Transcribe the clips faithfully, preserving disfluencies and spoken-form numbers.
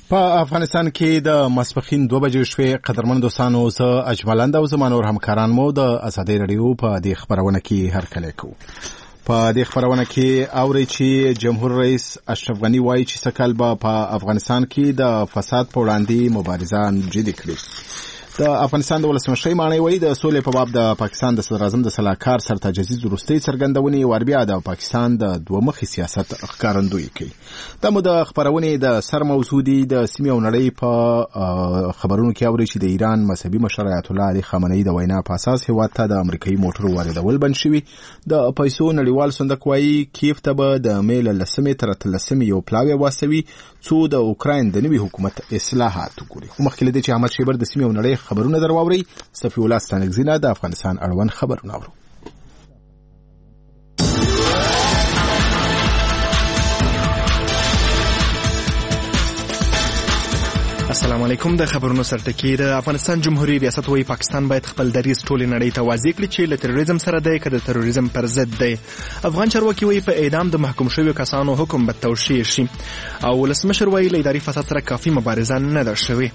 په افغانستان کې د ماسپښین دوه بجې شوې قدرمن دوستانو زه اجملند او زما نور همکاران مو د ازادۍ رادیو په دې خبرونه کې هرکلی کوو. په دې خبرونه کې اوري چې جمهور رئیس اشرف غنی وایي چې سکهال به په افغانستان کې د فساد په وړاندې مبارزه جدي کړي. د افغانستان د ولسمشر مانی وایي د سولې په باب د پاکستان د صدر اعظم د سلاکار سرتاج عزیز وروستۍ څرګندونې وربیا د پاکستان د دوه مخي سیاست ښکارندویي کوي. دا مو د خبرونې د سر موضوع دي. د سیمې او نړۍ په خبرونو کې اوري چې د ایران مذهبي مشر آیت الله علي خامنه‌ای د وینا په اساس هیواد ته د امریکایي موټرو واردول بند شوي. د پیسو نړیوال صندوق وایي کیف ته به د مې له لسمې تر اتلسمې یو پلاوی واستوي څو د اوکراین د نوي حکومت اصلاحات وګوري. مخکې له دې چې احمد شیبر د سیمې او نړۍ خبرونه درواوري، صفي الله ستانکزینه د افغانستان اړوند خبرونه اورو. السلام علیکم. د خبرونو سرټکی. د افغانستان جمهوریت ریاست وايي پاکستان باید خپل دریځ ټولې نړۍ ته واضح کړي چې له تروریزم سره دی که د تروریزم پر ضد دی. افغان چارواکي وايي په اعدام د محکوم شویو کسانو حکم به توشیح شي او ولسمشر وايي له اداري فساد سره کافي مبارزه نه ده شوې.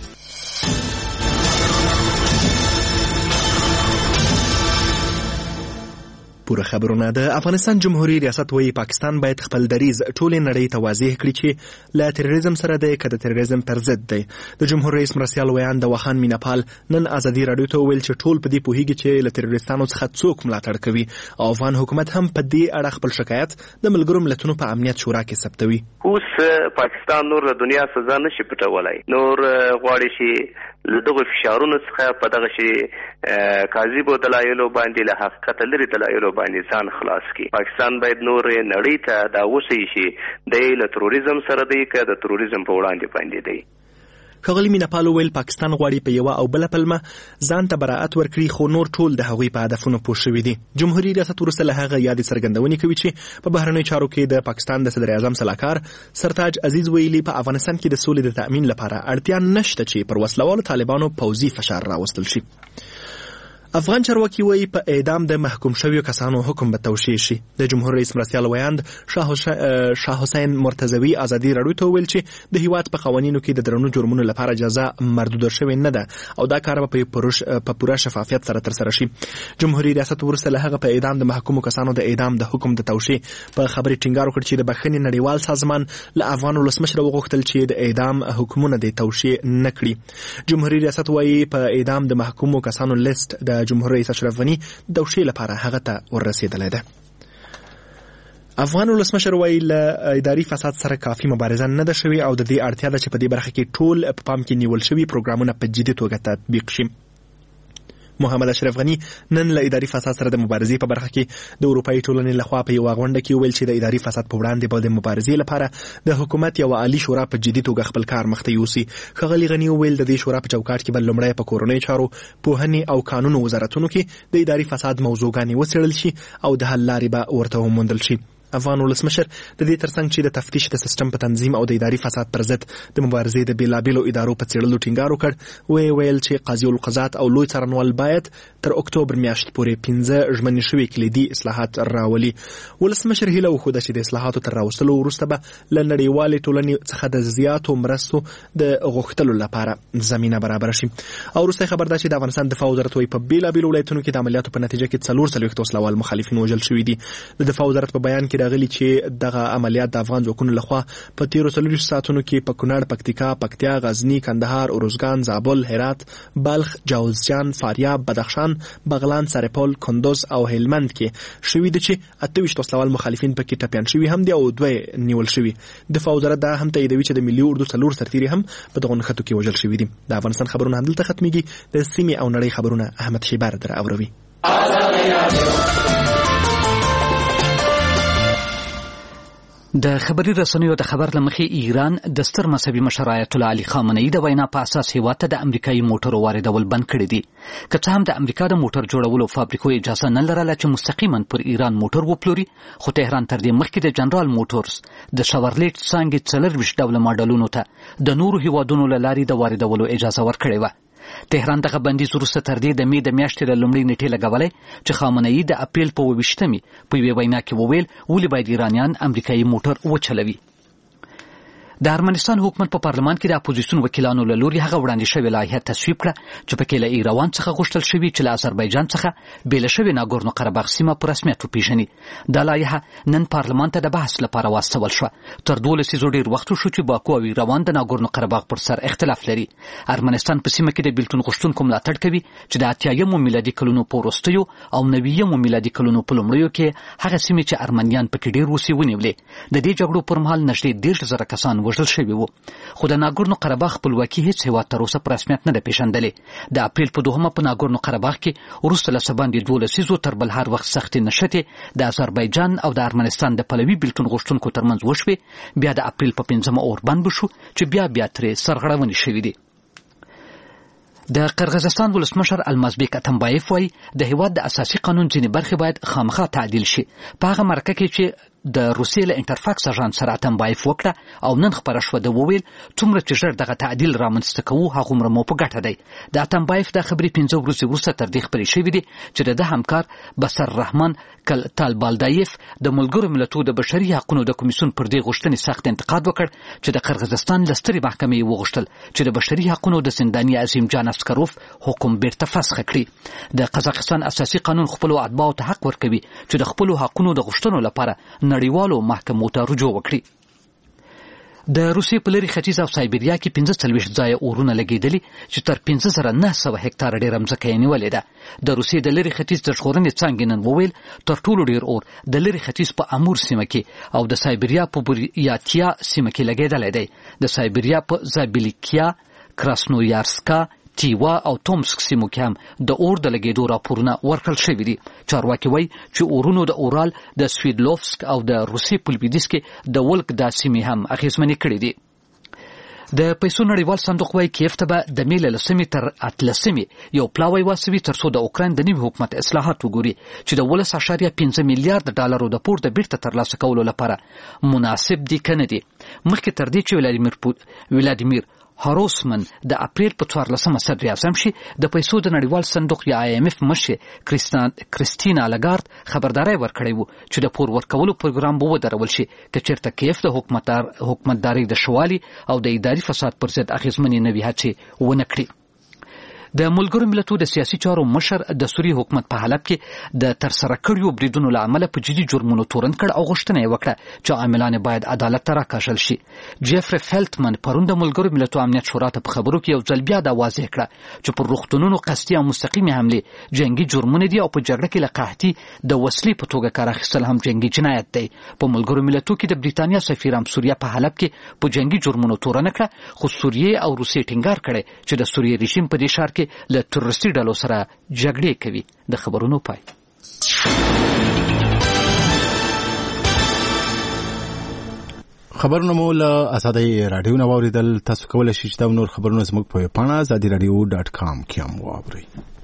پوره خبرونه. د افغانستان جمهوریت ریاست وايي پاکستان باید خپل دریځ ټولې نړۍ ته واضح کړي چې له تروریزم سره دی که د تروریزم پر ضد دی. د جمهور رئیس مرستیال ویان د وخان میناپال نن ازادي رادیو ته ویل چې ټول په دې پوهیږي چې له تروریستانو څخه څوک ملاتړ کوي او افغان حکومت هم په دې اړه خپل شکایت د ملګرو ملتونو په امنیت شورا کې ثبتوي. اوس پاکستان نور د دنیا سزا نشي پټولای، نور غواړي چې له دغه فشارونو څخه په دغه شي کاذب دلایلو باندې له حقیقت لري دلایلو باندې ځان خلاص کی. پاکستان باید نور نړۍ ته دا وصي شي د له تروریزم سره دی که د تروریزم په وړاندې باندې دی. ښاغلي میناپال ویل پاکستان غواړي په یوه او بله پلمه ځان ته براعت ورکړي خو نور ټول د هغوی په هدفونو پوه شوي دي. جمهوریت ریاست وروسته له هغه یادې څرګندونې کوي چې په بهرنیو چارو کې د پاکستان د صدر اعظم سلاکار سرتاج عزیز ویلي په افغانستان کې د سولې د تأمین لپاره اړتیا نشته چې پر وسلوالو طالبانو پوځي فشار راوستل شي. افغان چارواکي وایي په اعدام د محکوم شویو کسانو حکم به توشیح شي. د جمهور رئیس مرستیال ویاند شاه حسین مرتضوي ازادي رادیو ته ویل چې د هیواد په قوانینو کې د درنو جرمونو لپاره جزا محدوده شوې نه ده او دا کار به په پوره شفافیت سره ترسره شي. جمهوریت ریاست وروسته له هغه په اعدام د محکومو کسانو د اعدام د حکم د توشیح په خبرې ټینګار وکړ چې د بخښنې نړیوال سازمان له افغان ولسمشر وغوښتل چې د اعدام حکمونه د توشیح نه کړي. جمهوریت ریاست وایي په اعدام د محکومو کسانو لیست د جمهور رئیس اشرف غنی د توشیح لپاره هغه ته ورسېدلی ده. افغان ولسمشر وایي له اداري فساد سره کافي مبارزه نه ده شوې او د دې اړتیا ده چې په دې برخه کې ټول په پام کې نیول شوي پروګرامونه په جدي توګه تطبیق شي. محمد اشرف غنی نن له اداري فساد سره د مبارزې په برخه کې د اروپایي ټولنې لخوا په یوه غونډه کې ویل چې د اداري فساد په وړاندې به د مبارزې لپاره د حکومت یوه عالي شورا په جدي توګه خپل کار مخته یوسي. ښاغلي غني وویل د دې شورا په چوکاټ کې به لومړی په کورنیو چارو، پوهنې او قانونو وزارتونو کې د اداري فساد موضوعګانې وڅېړل شي او د حل لارې به ورته وموندل شي. افغان ولسمشر د دې ترڅنګ چې د تفتیش د سیستم په تنظیم او د اداري فساد پر ضد د مبارزې د بېلابېلو ادارو په څېړلو ټینګار وکړ. وی ویل چې قاضي القضات او لوی څارنوال باید تر اکتوبر میاشت پورې پنځه ژمنې شوي کلیدي اصلاحات راولي. ولسمشر هیله وښوده چې د اصلاحاتو تر راوستلو وروسته به له نړیوالې ټولنې څخه د زیاتو مرستو د غوښتلو لپاره زمینه برابره شي. او وروستی خبر دا چې د افغانستان دفاع وزارت وایي په بېلابېلو ولایتونو کې د عملیاتو په نتیجه کې څلور څلوېښت وسلوال مخالفین وژل شوي دي. د دفاع وزارت په بیان کې راغلي چې دغه عملیات د افغان ځواکونو لخوا په تیرو څلوېښتو ساعتونو کې په کونړ، پکتیکا، پکتیا، غزني، کندهار، ارزګان، زابل، هرات، بلخ، جوزجان، فاریاب، بدخشان، بغلان، سرپل، کندوز او هلمند کې شوي دي چې اته ویشت وسلوال مخالفین پکې ټپیان شوي هم دي او دوه نیول شوي. دفاع وزارت دا هم تاییدوي چې د ملي اردو څلور سرتیري هم په دغو نښتو کې وژل شوي دي. د افغانستان خبرونه همدلته ختمیږي. د سیمې او نړۍ خبرونه احمد شیبر در اوروي. د خبري رسنیو د خبر لمخې ایران د ستر مذهبي مشر آیت الله علي خامنه‌ای د وینا په اساس هیواد ته د امریکایي موټرو واردول بند کړي دي. که څه هم د امریکا د موټر جوړولو فابریکو اجازه نه لرله چې مستقیما پر ایران موټر وپلوري، خو تهران تر دې مخکې د جنرال موټرز د شاورلیټ څانګې څلرویشت ډوله ماډلونو ته د نورو هیوادونو له لارې د واردولو اجازه ورکړې وه. تهران دغه بندیز وروسته تر دې د مې د میاشتې له لومړۍ نیټې لګولی چې خامنه‌ای د اپریل په اوه ویشتمې په یوې وینا کې وویل ولې باید ایرانیان امریکایي موټر وچلوي. د ارمنستان حکومت په پارلمان کې د اپوزیسیون وکیلانو له لوري هغه وړاندې شوې لایحه تصویب کړه چې پکې له ایروان څخه غوښتل شوي چې له آذربایجان څخه بیله شوې ناګورنو قرهباغ سیمه په رسمیت وپیژني. دا لایحه نن پارلمان ته د بحث لپاره واستول شوه. تر دوه لسیزو ډېر وخت شو چې باکو او ایروان د ناګورنو قرهباغ پر سر اختلاف لري. ارمنستان په سیمه کې د بیلتون غوښتونکو ملاتړ کوي چې د اتیایمو میلادي کلونو په وروستیو او نویمو میلادي کلونو په لومړیو کې هغه سیمې چې ارمنیان پکې ډېر اوسي ونیولې. د دې جګړو پر مهال نږدې دېرش زره کسان وژل شوي وو. خو د ناګورنو قرهباغ خپلواکي هیڅ هیواد تر اوسه په رسمیت نه ده پیژندلې. د اپریل په دوهمه په ناګورنو قرهباغ کې وروسته له څه باندې دوه لسیزو تر بل هر وخت سختې نښتې د آذربایجان او د ارمنستان د پلوي بیلتون غوښتونکو ترمنځ وشوې. بیا د اپریل په پنځمه اور بند وشو چې بیا بیا ترې سرغړونې شوي دي. د قرغیزستان ولسمشر المازبیک اتمبایف وایي د هیواد د اساسي قانون ځینې برخې باید خامخا تعدیل شي. په هغه مرکه کې چې د روسیې له انټرفاکس اژانس سره اتمبایف وکړه او نن خپره شوه د وویل څومره چې ژر دغه تعدیل رامنځته کوو هغومره مو په ګټه دی. د اتمبایف دا خبرې پنځه ورځې وروسته تر دې خپرې شوې دي چې د ده همکار بسر رحمان تالبالدایف د ملګرو ملتونو د بشري حقوقو د کمیسیون پر دې غوښتنې سخت انتقاد وکړ چې د قرغیزستان له سترې محکمې یې وغوښتل چې د بشري حقوقو د زنداني عظیم جان اسکروف حکم بیرته فسخ کړي. د قزاقستان اساسي قانون خپلو اتباعو ته حق ورکوي چې د خپلو حقوقو د غوښتنو لپاره نړیوالو محکمو ته رجوع وکړي. د روسیې په لرې ختیځ او سایبریا کې پنځه څلوېښت ځایه اورونه لګېدلي چې تر پنځه زره نه سوه هکتاره ډېره مځکه یې نیولې ده. د روسیې د لرې ختیځ د ژغورنې څانګې نن وویل تر ټولو ډېر اور د لرې ختیځ په امور سیمه کې او د سایبریا په بوریاتیا سیمه کې لګېدلی دی. د سایبریا په زابلیکیا، کراسنویارسکا، تیوا او تومسک سیمو کې هم د اور د لګېدو راپورونه ورکړل شوي دي. چارواکي وایي چې اورونو د اورال د سویدلوفسک او د روسیې په لویدیځ کې د ولک دا سیمې هم اغېزمنې کړي دي. د پیسو نړیوال صندوق وایي کیف ته به د مې له لسمې تر اتلسمې یو پلاوی واستوي تر څو د اوکراین د نوي حکومت اصلاحات وګوري چې د ولس اعشاریه پنځه میلیارډ ډالرو د پور د بیرته ترلاسه کولو لپاره مناسب دي که نه دي. مخکې تر دې چې ولادیمیر ولادیمیر هاروسمن د اپریل په څوارلسمه صدر اعظم شي د پیسو د نړیوال صندوق یا آی ایم اف مشر کریستینا لاګارد خبرداری ورکړی و چې د پور ورکولو پروګرام به ودرول شي که چېرته کیف د حکومتدار حکومتدارۍ د شوالي او د اداري فساد پر ضد اغېزمنې نوې هڅې ونه کړي. د ملګرو ملتونو د سیاسي چارو مشر د سوریې حکومت په حلب کې د ترسره کړیو بریدونو له امله په جدي جرمونو تورن کړ او غوښتنه یې وکړه چې عاملان باید عدالت ته راکاږل شي. جیفري فیلټمن پرون د ملګرو ملتونو امنیت شورا ته په خبرو کې یو ځل بیا دا واضح کړه چې پر روغتونونو قصدي او مستقیمې حملې جنگي جرمونه دي او په جګړه کې له قحطي د وسلې په توګه کار اخیستل هم جنگي جنایت دی. په ملګرو ملتونو کې د بریتانیا سفیر هم سوریه په حلب کې په جنگي جرمونو تورن کړه خو سوریې او روسیې ټینګار کړي چې د سوریې رژیم په دې ښار کې له تروریستي ډلو سره جګړې کوي. د خبرونو پای. خبرونه مو له آزادۍ راډیو نه واورېدل. تاسو کولی شئ چې دا نور خبرونه زموږ په ویبپاڼه ازادي راډیو ډاټ کام کې هم واورئ.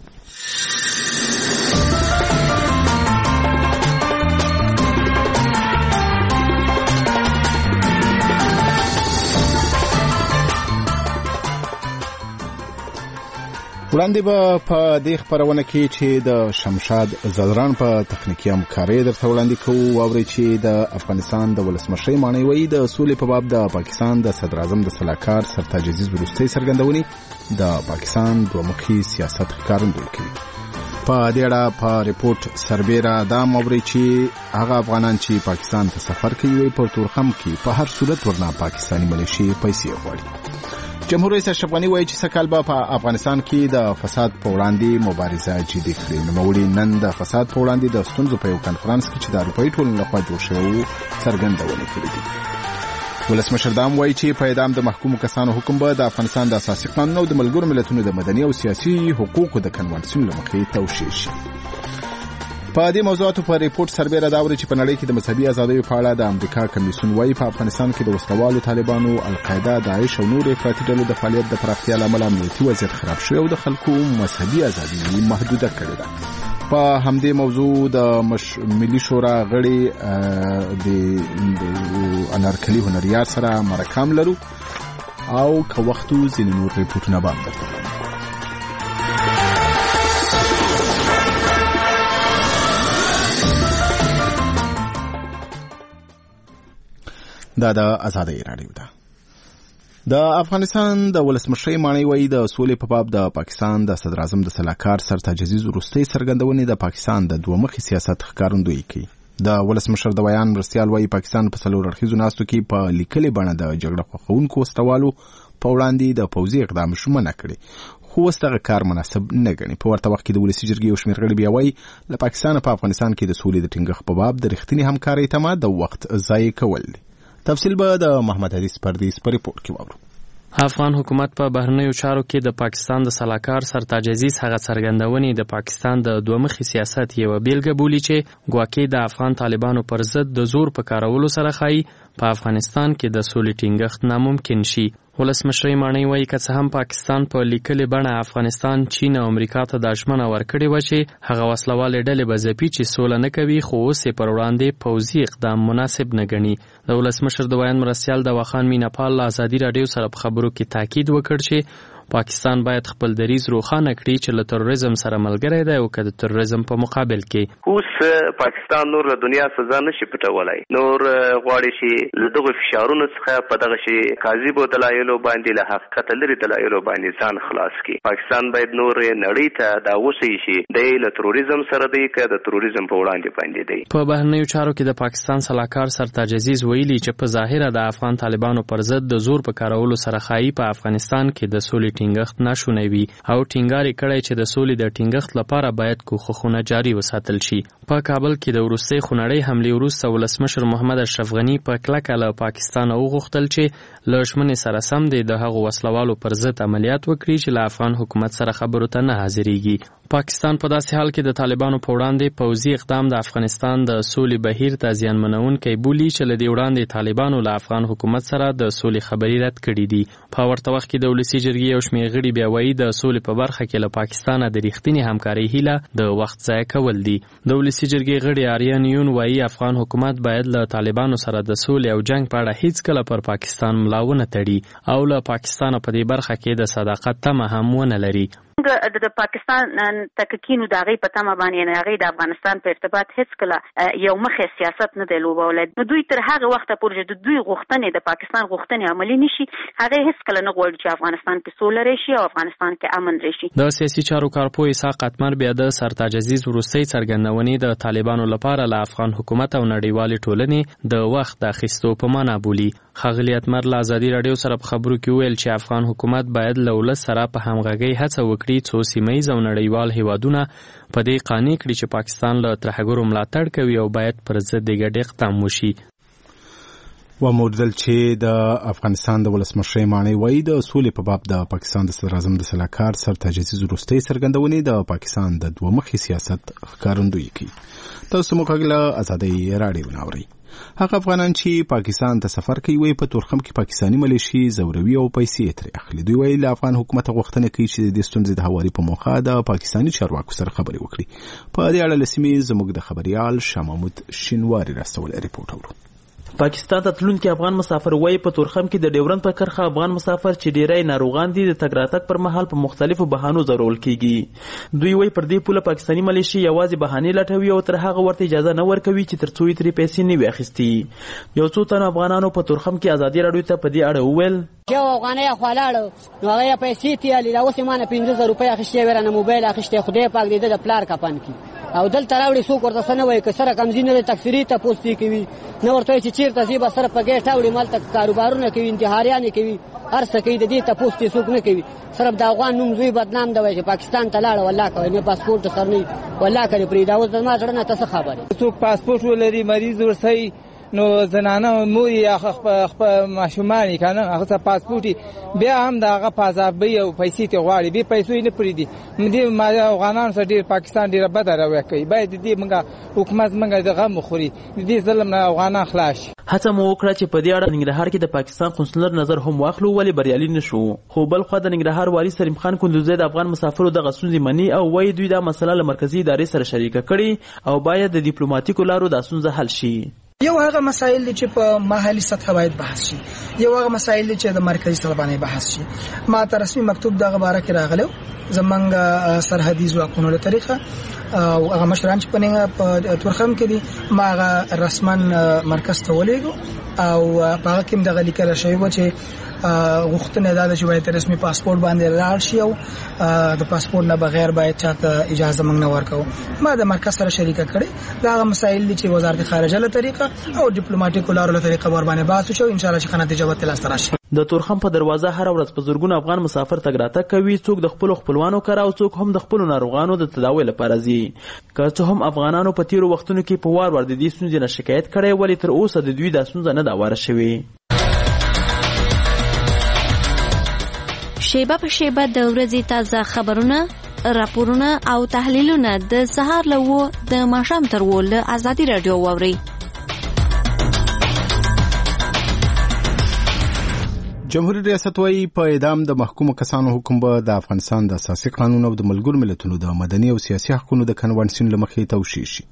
وړاندې به په دې خبرونه کې چې د شمشاد زلران په تخنیکي همکارۍ درته وړاندې کوو. واورئ چې د افغانستان د ولسمشرۍ ماڼۍ وایي د سولې په باب د پاکستان د صدر اعظم د سلاکار سرتاج عزیز وروستۍ څرګندونې د پاکستان دومخي سیاست ښکارندویي کوي. په دې اړه په ریپورت سربیره دا واورئ چې هغه افغانان چې پاکستان ته سفر کوي په تورخم کې په هر صورت ورنه پاکستاني ملیشي پیسې غواړي. جمهور رئیس اشرف غني وایي چې سکهال به په افغانستان کې د فساد په وړاندې مبارزه جدي کړي. نوموړي نن د فساد په وړاندې د ستونزو په یو کنفرانس کې چې د اروپایي ټولنې لخوا جوړ شوی څرګندونې کړې دي. ولسمشر دام وایي چې په اعدام د محکومو کسانو حکم به د افغانستان د اساسي قانون او د ملګرو ملتونو د مدني او سیاسي حقوقو د کنوانسیون له مخې توشیح شي. په دې موضوعاتو په ریپورت سربیره دا وایي چې په نړۍ کې د مذهبي ازادیو په اړه د امریکا کمیسیون وایي په افغانستان کې د وسلوالو طالبانو، القاعده، داعش او نور افراطي ډلو د فعالیت د پراختیا له امله امنیتي وضعیت خراب شوی او د خلکو مذهبي ازادي محدوده کړې ده. په همدې موضوع د ملي شورا غړي د انارکلي هنریار سره مرکه لرو او که وختو ځینې نور ریپورټونه به هم درته وړاندې کوو. دا د آزادۍ راډیو ده. د افغانستان د ولسمشر مانی وای د سولې په باب د پاکستان د صدر اعظم د سلاکار سرتاج عزیز وروستۍ څرګندونې د پاکستان د دوه مخي سیاست ښکارندویي کوي. د ولسمشر د بیان مرستیال وای پاکستان په څلور اړخیزو ناستو کې په لیکلي بڼه د جګړه خوښونکو وسلوالو په وړاندې د پوځي اقدام ژمنه کړې، خو اوس دغه کار مناسب نه ګڼي. په ورته وخت کې د ولسي جرګې یو شمېر غړي بیا وایي له پاکستان په افغانستان کې د سولې د ټینګښت په باب د رښتینې همکارۍ تمه د وخت ضایع کول دي. تفصیل به د محمد حدیث پردیس په ریپورت کې واورو. افغان حکومت په بهرنیو چارو کې د پاکستان د سلاکار سرتاج عزیز هغه څرګندونې د پاکستان د دوه مخي سیاست یو بیلګه بولي چې ګواکې د افغان طالبانو پر ضد د زور په کارولو سره ښایي په افغانستان کې د سولې ټینګښت ناممکن شي. ولسمشر مانی وایي که څه هم پاکستان په لیکلې بڼه افغانستان، چین او امریکا ته د ژمنه ورکړې وه چې هغه وسلوالې ډلې به ځپي چې سوله نه کوي، خو اوس یې پر وړاندې پوځي اقدام مناسب نه ګڼي. د ولسمشر د بیان مرستیال د واخان میناپال له ازادي راډیو سره په خبرو کې تاکید وکړ چې پاکستان باید خپل دریځ روښانه کړي چې له تروریزم سره ملګری دی او که د تروریزم په مقابل کې. اوس پاکستان نور له دنیا سزا نشي پټولای، نور غواړي چې له دغه فشارونو څخه په دغه شي کاذبو دلایلو باندې له حقیقت لري دلایلو باندې ځان خلاص کړي. پاکستان باید نور نړۍ ته دا وصي شي د له تروریزم سره دی که د تروریزم په وړاندې باندې دی. په بهرنیو چارو کې د پاکستان سلاکار سرتاج عزیز ویلي چې په ظاهره د افغان طالبانو پر ضد د زور په کارولو سره ښایي په افغانستان کې د سولې ټینګښت ناشونی وي او ټینګار یې کړی چې د سولې د ټینګښت لپاره باید کوښښونه جاري وساتل شي. په کابل کې د وروستۍ خونړۍ حملې وروسته ولسمشر محمد اشرف غني په کلکه له پاکستان وغوښتل چې له ژمنې سره سم دی د هغو وسلوالو پر ضد عملیات وکړي چې له افغان حکومت سره خبرو ته نه حاضرېږي. پاکستان په داسې حال کې د طالبانو په وړاندې پوځي اقدام د افغانستان د سولې بهیر ته زیانمنونکی بولي چې له دې وړاندې طالبانو له افغان حکومت سره د سولې خبرې رد کړي دي. په ورته وخت کې د ولسي جرګې یو شمېر غړي بیا وایي د سولې په برخه کې له پاکستانه د رښتینې همکارۍ هیله د وخت ضایع کول دي. د ولسي جرګې غړي آریان یون وایي افغان حکومت باید له طالبانو سره د سولې او جنگ په اړه هیڅ کله پر پاکستان ملا ونه تړي او له پاکستانه په دې برخه کې د صداقت تمه هم ونه لري. د پاکستان تککینو د هغې په تمه باندې نه هغې د افغانستان په ارتباط هیڅ کله یو مخی سیاست نه دی لوبولی. نو دوی تر هغه وخته پورې د دوی غوښتنې د پاکستان غوښتنې عملي نشي، هغې هیڅ کله نه غواړي چې افغانستان کې سوله راشي او افغانستان کې امن راشي. د سیاسي چارو کارپوه اسحاق اتمر بیا د سرتاج عزیز وروستۍ څرګندونې د طالبانو لپاره له افغان حکومت او نړیوالې ټولنې د وخت اخیستو په معنا بولي. ښاغلي اتمر له ازادي راډیو سره په خبرو کې وویل چې افغان حکومت باید له ولس سره په همغږۍ هڅه وکړي څو سیمه او نړیوال هیوادونه په دې قانع کړي چې پاکستان له ترهګرو ملاتړ کوي او باید پر ضد یې ګډ اقدام وشي. وموردل چې د افغانستان د ولسمشر مانی وایي د سولې په باب د پاکستان د صدر اعظم د سلاکار سرتاج عزیز وروستۍ څرګندونې د پاکستان د دوه مخي سیاست ښکارندویي کوي. تاسو مو کله ازادي راډیو ناوري. هغه افغانان چې پاکستان ته سفر کوي وایي په تورخم کې پاکستاني ملیشي زوروي او پیسې ترې اخلي. دوی وایي له افغان حکومت غوښتنه کوي چې د ستونزې د هواري په موخه د پاکستاني چارواکو سره خبرې وکړي. په دې اړه له سیمې زموږ د خبريال شاه محمود شینواري راستول ریپورت اورو. پاکستان ته تلونکي افغان مسافر وایي په تورخم کې د ډیورند په کرښه افغان مسافر چې ډیری ناروغان دي د تګ راتګ پر مهال په مختلفو بهانو ضرول کیږي. دوی وایي پر دې پوله پاکستاني ملیشي یوازې بهانې لټوي او تر هغه ورته اجازه نه ورکوي چې تر څو یې ترې پیسې نه وي اخیستي. یو څو تنو افغانانو په تورخم کې ازادي راډیو ته په دې اړه وویل یو افغانۍ خو لاړو نو هغه پیسې تیالي دا اوس یې مانه پنځه زره روپۍ اخیستې ورنه موبایل اخیستې خدای پاک دې د پلار کپن کی او دلته راوړي څوک ورته څه نه وایي که سره کمزي نه دی تکثیري تپوس دې کوي نه ورته وایي چې چېرته ځي به سره په ګیټ راوړي مالته کاروبارونه کوي انتحاریانې کوي هر څه کوي د دې تپوس دې څوک نه کوي صرف د افغان نوم زوی بدنام دی وایي چې پاکستان ته لاړه والله کوي نه پاسپورټ سره نه والله کوي پرېږده اوس زما زړه نه ته څه خبرې څوک پاسپورټ ولري مریض ورسئ نو زنانه مور یې خپل ماشومان یې که نه هغه څه پاسپورټ بیا هم د هغه په عذابۍ او پیسې ترې غواړي بې پیسو یې نه پرېږدي. دې افغانانو سره ډېر پاکستان ډېره بده رویه کوي. باید د دې موږ حکومت موږ د غم وخوري د دې ظلم نه افغانان خلاص شي. هڅه مو وکړه چې په دې اړه ننګرهار کې د پاکستان قونسلر نظر هم واخلو ولې بریالي نه شو. خو بل خوا د ننګرهار والي سلیم خان کندوزی د افغان مسافرو دغه ستونزې مني او وایي دوی دا مسله له مرکزي ادارې سره شریکه کړي او باید د ډیپلوماټیکو لارو دا ستونزه حل شي. یو هغه مسایل دي چې په محلي سطح باید بحث شي، یو هغه مسایل دي چې د مرکزي سطح باندې بحث شي. ما ته رسمي مکتوب دغه باره کې راغلو زمونږ سرحدي ځواکونو له طریقه او هغه مشران چې په تورخم کې دي ما هغه رسمن مرکز ته ولېږو او هغه کې د غلیکل شوی و چې غوښتنه ده چې باید رسمي پاسپورت باندې لاړ شي او د پاسپورت نه بغیر باید چاته اجازه موږ نه ورکو. ما د مرکز سره شریکه کړي دا مسایل دي چې وزارت خارجه له طریقه او ډیپلوماټیک لارو له طریقه ور باندې بحث وشو. ان شاء الله چې نتیجه به تل ستراشي. د تورخم په دروازه هر ورځ په زورګونو افغان مسافر تګ راتګ کوي، څوک د خپل خپلوانو کار او څوک هم د خپل ناروغانو د تداوی لپاره ځي. که څه هم افغانانو په تیرو وختونو کې په وار ور د دې ستونزې نه شکایت کړي، ولی تر اوسه د دوی د ستونزې نه دا واره شوی. شیبه په شیبه د ورځې تازه خبرونه، راپورونه او تحلیلونه د سهار له و د ماښام تر و له ازادي رادیو واوري. جمهوریت ریاست وايي په اعدام د محکومو کسانو حکم به د افغانستان د اساسي قانون او د ملګرو ملتونو د مدني او سیاسي حقوقو د کنوانسیون له مخې توشیح شي.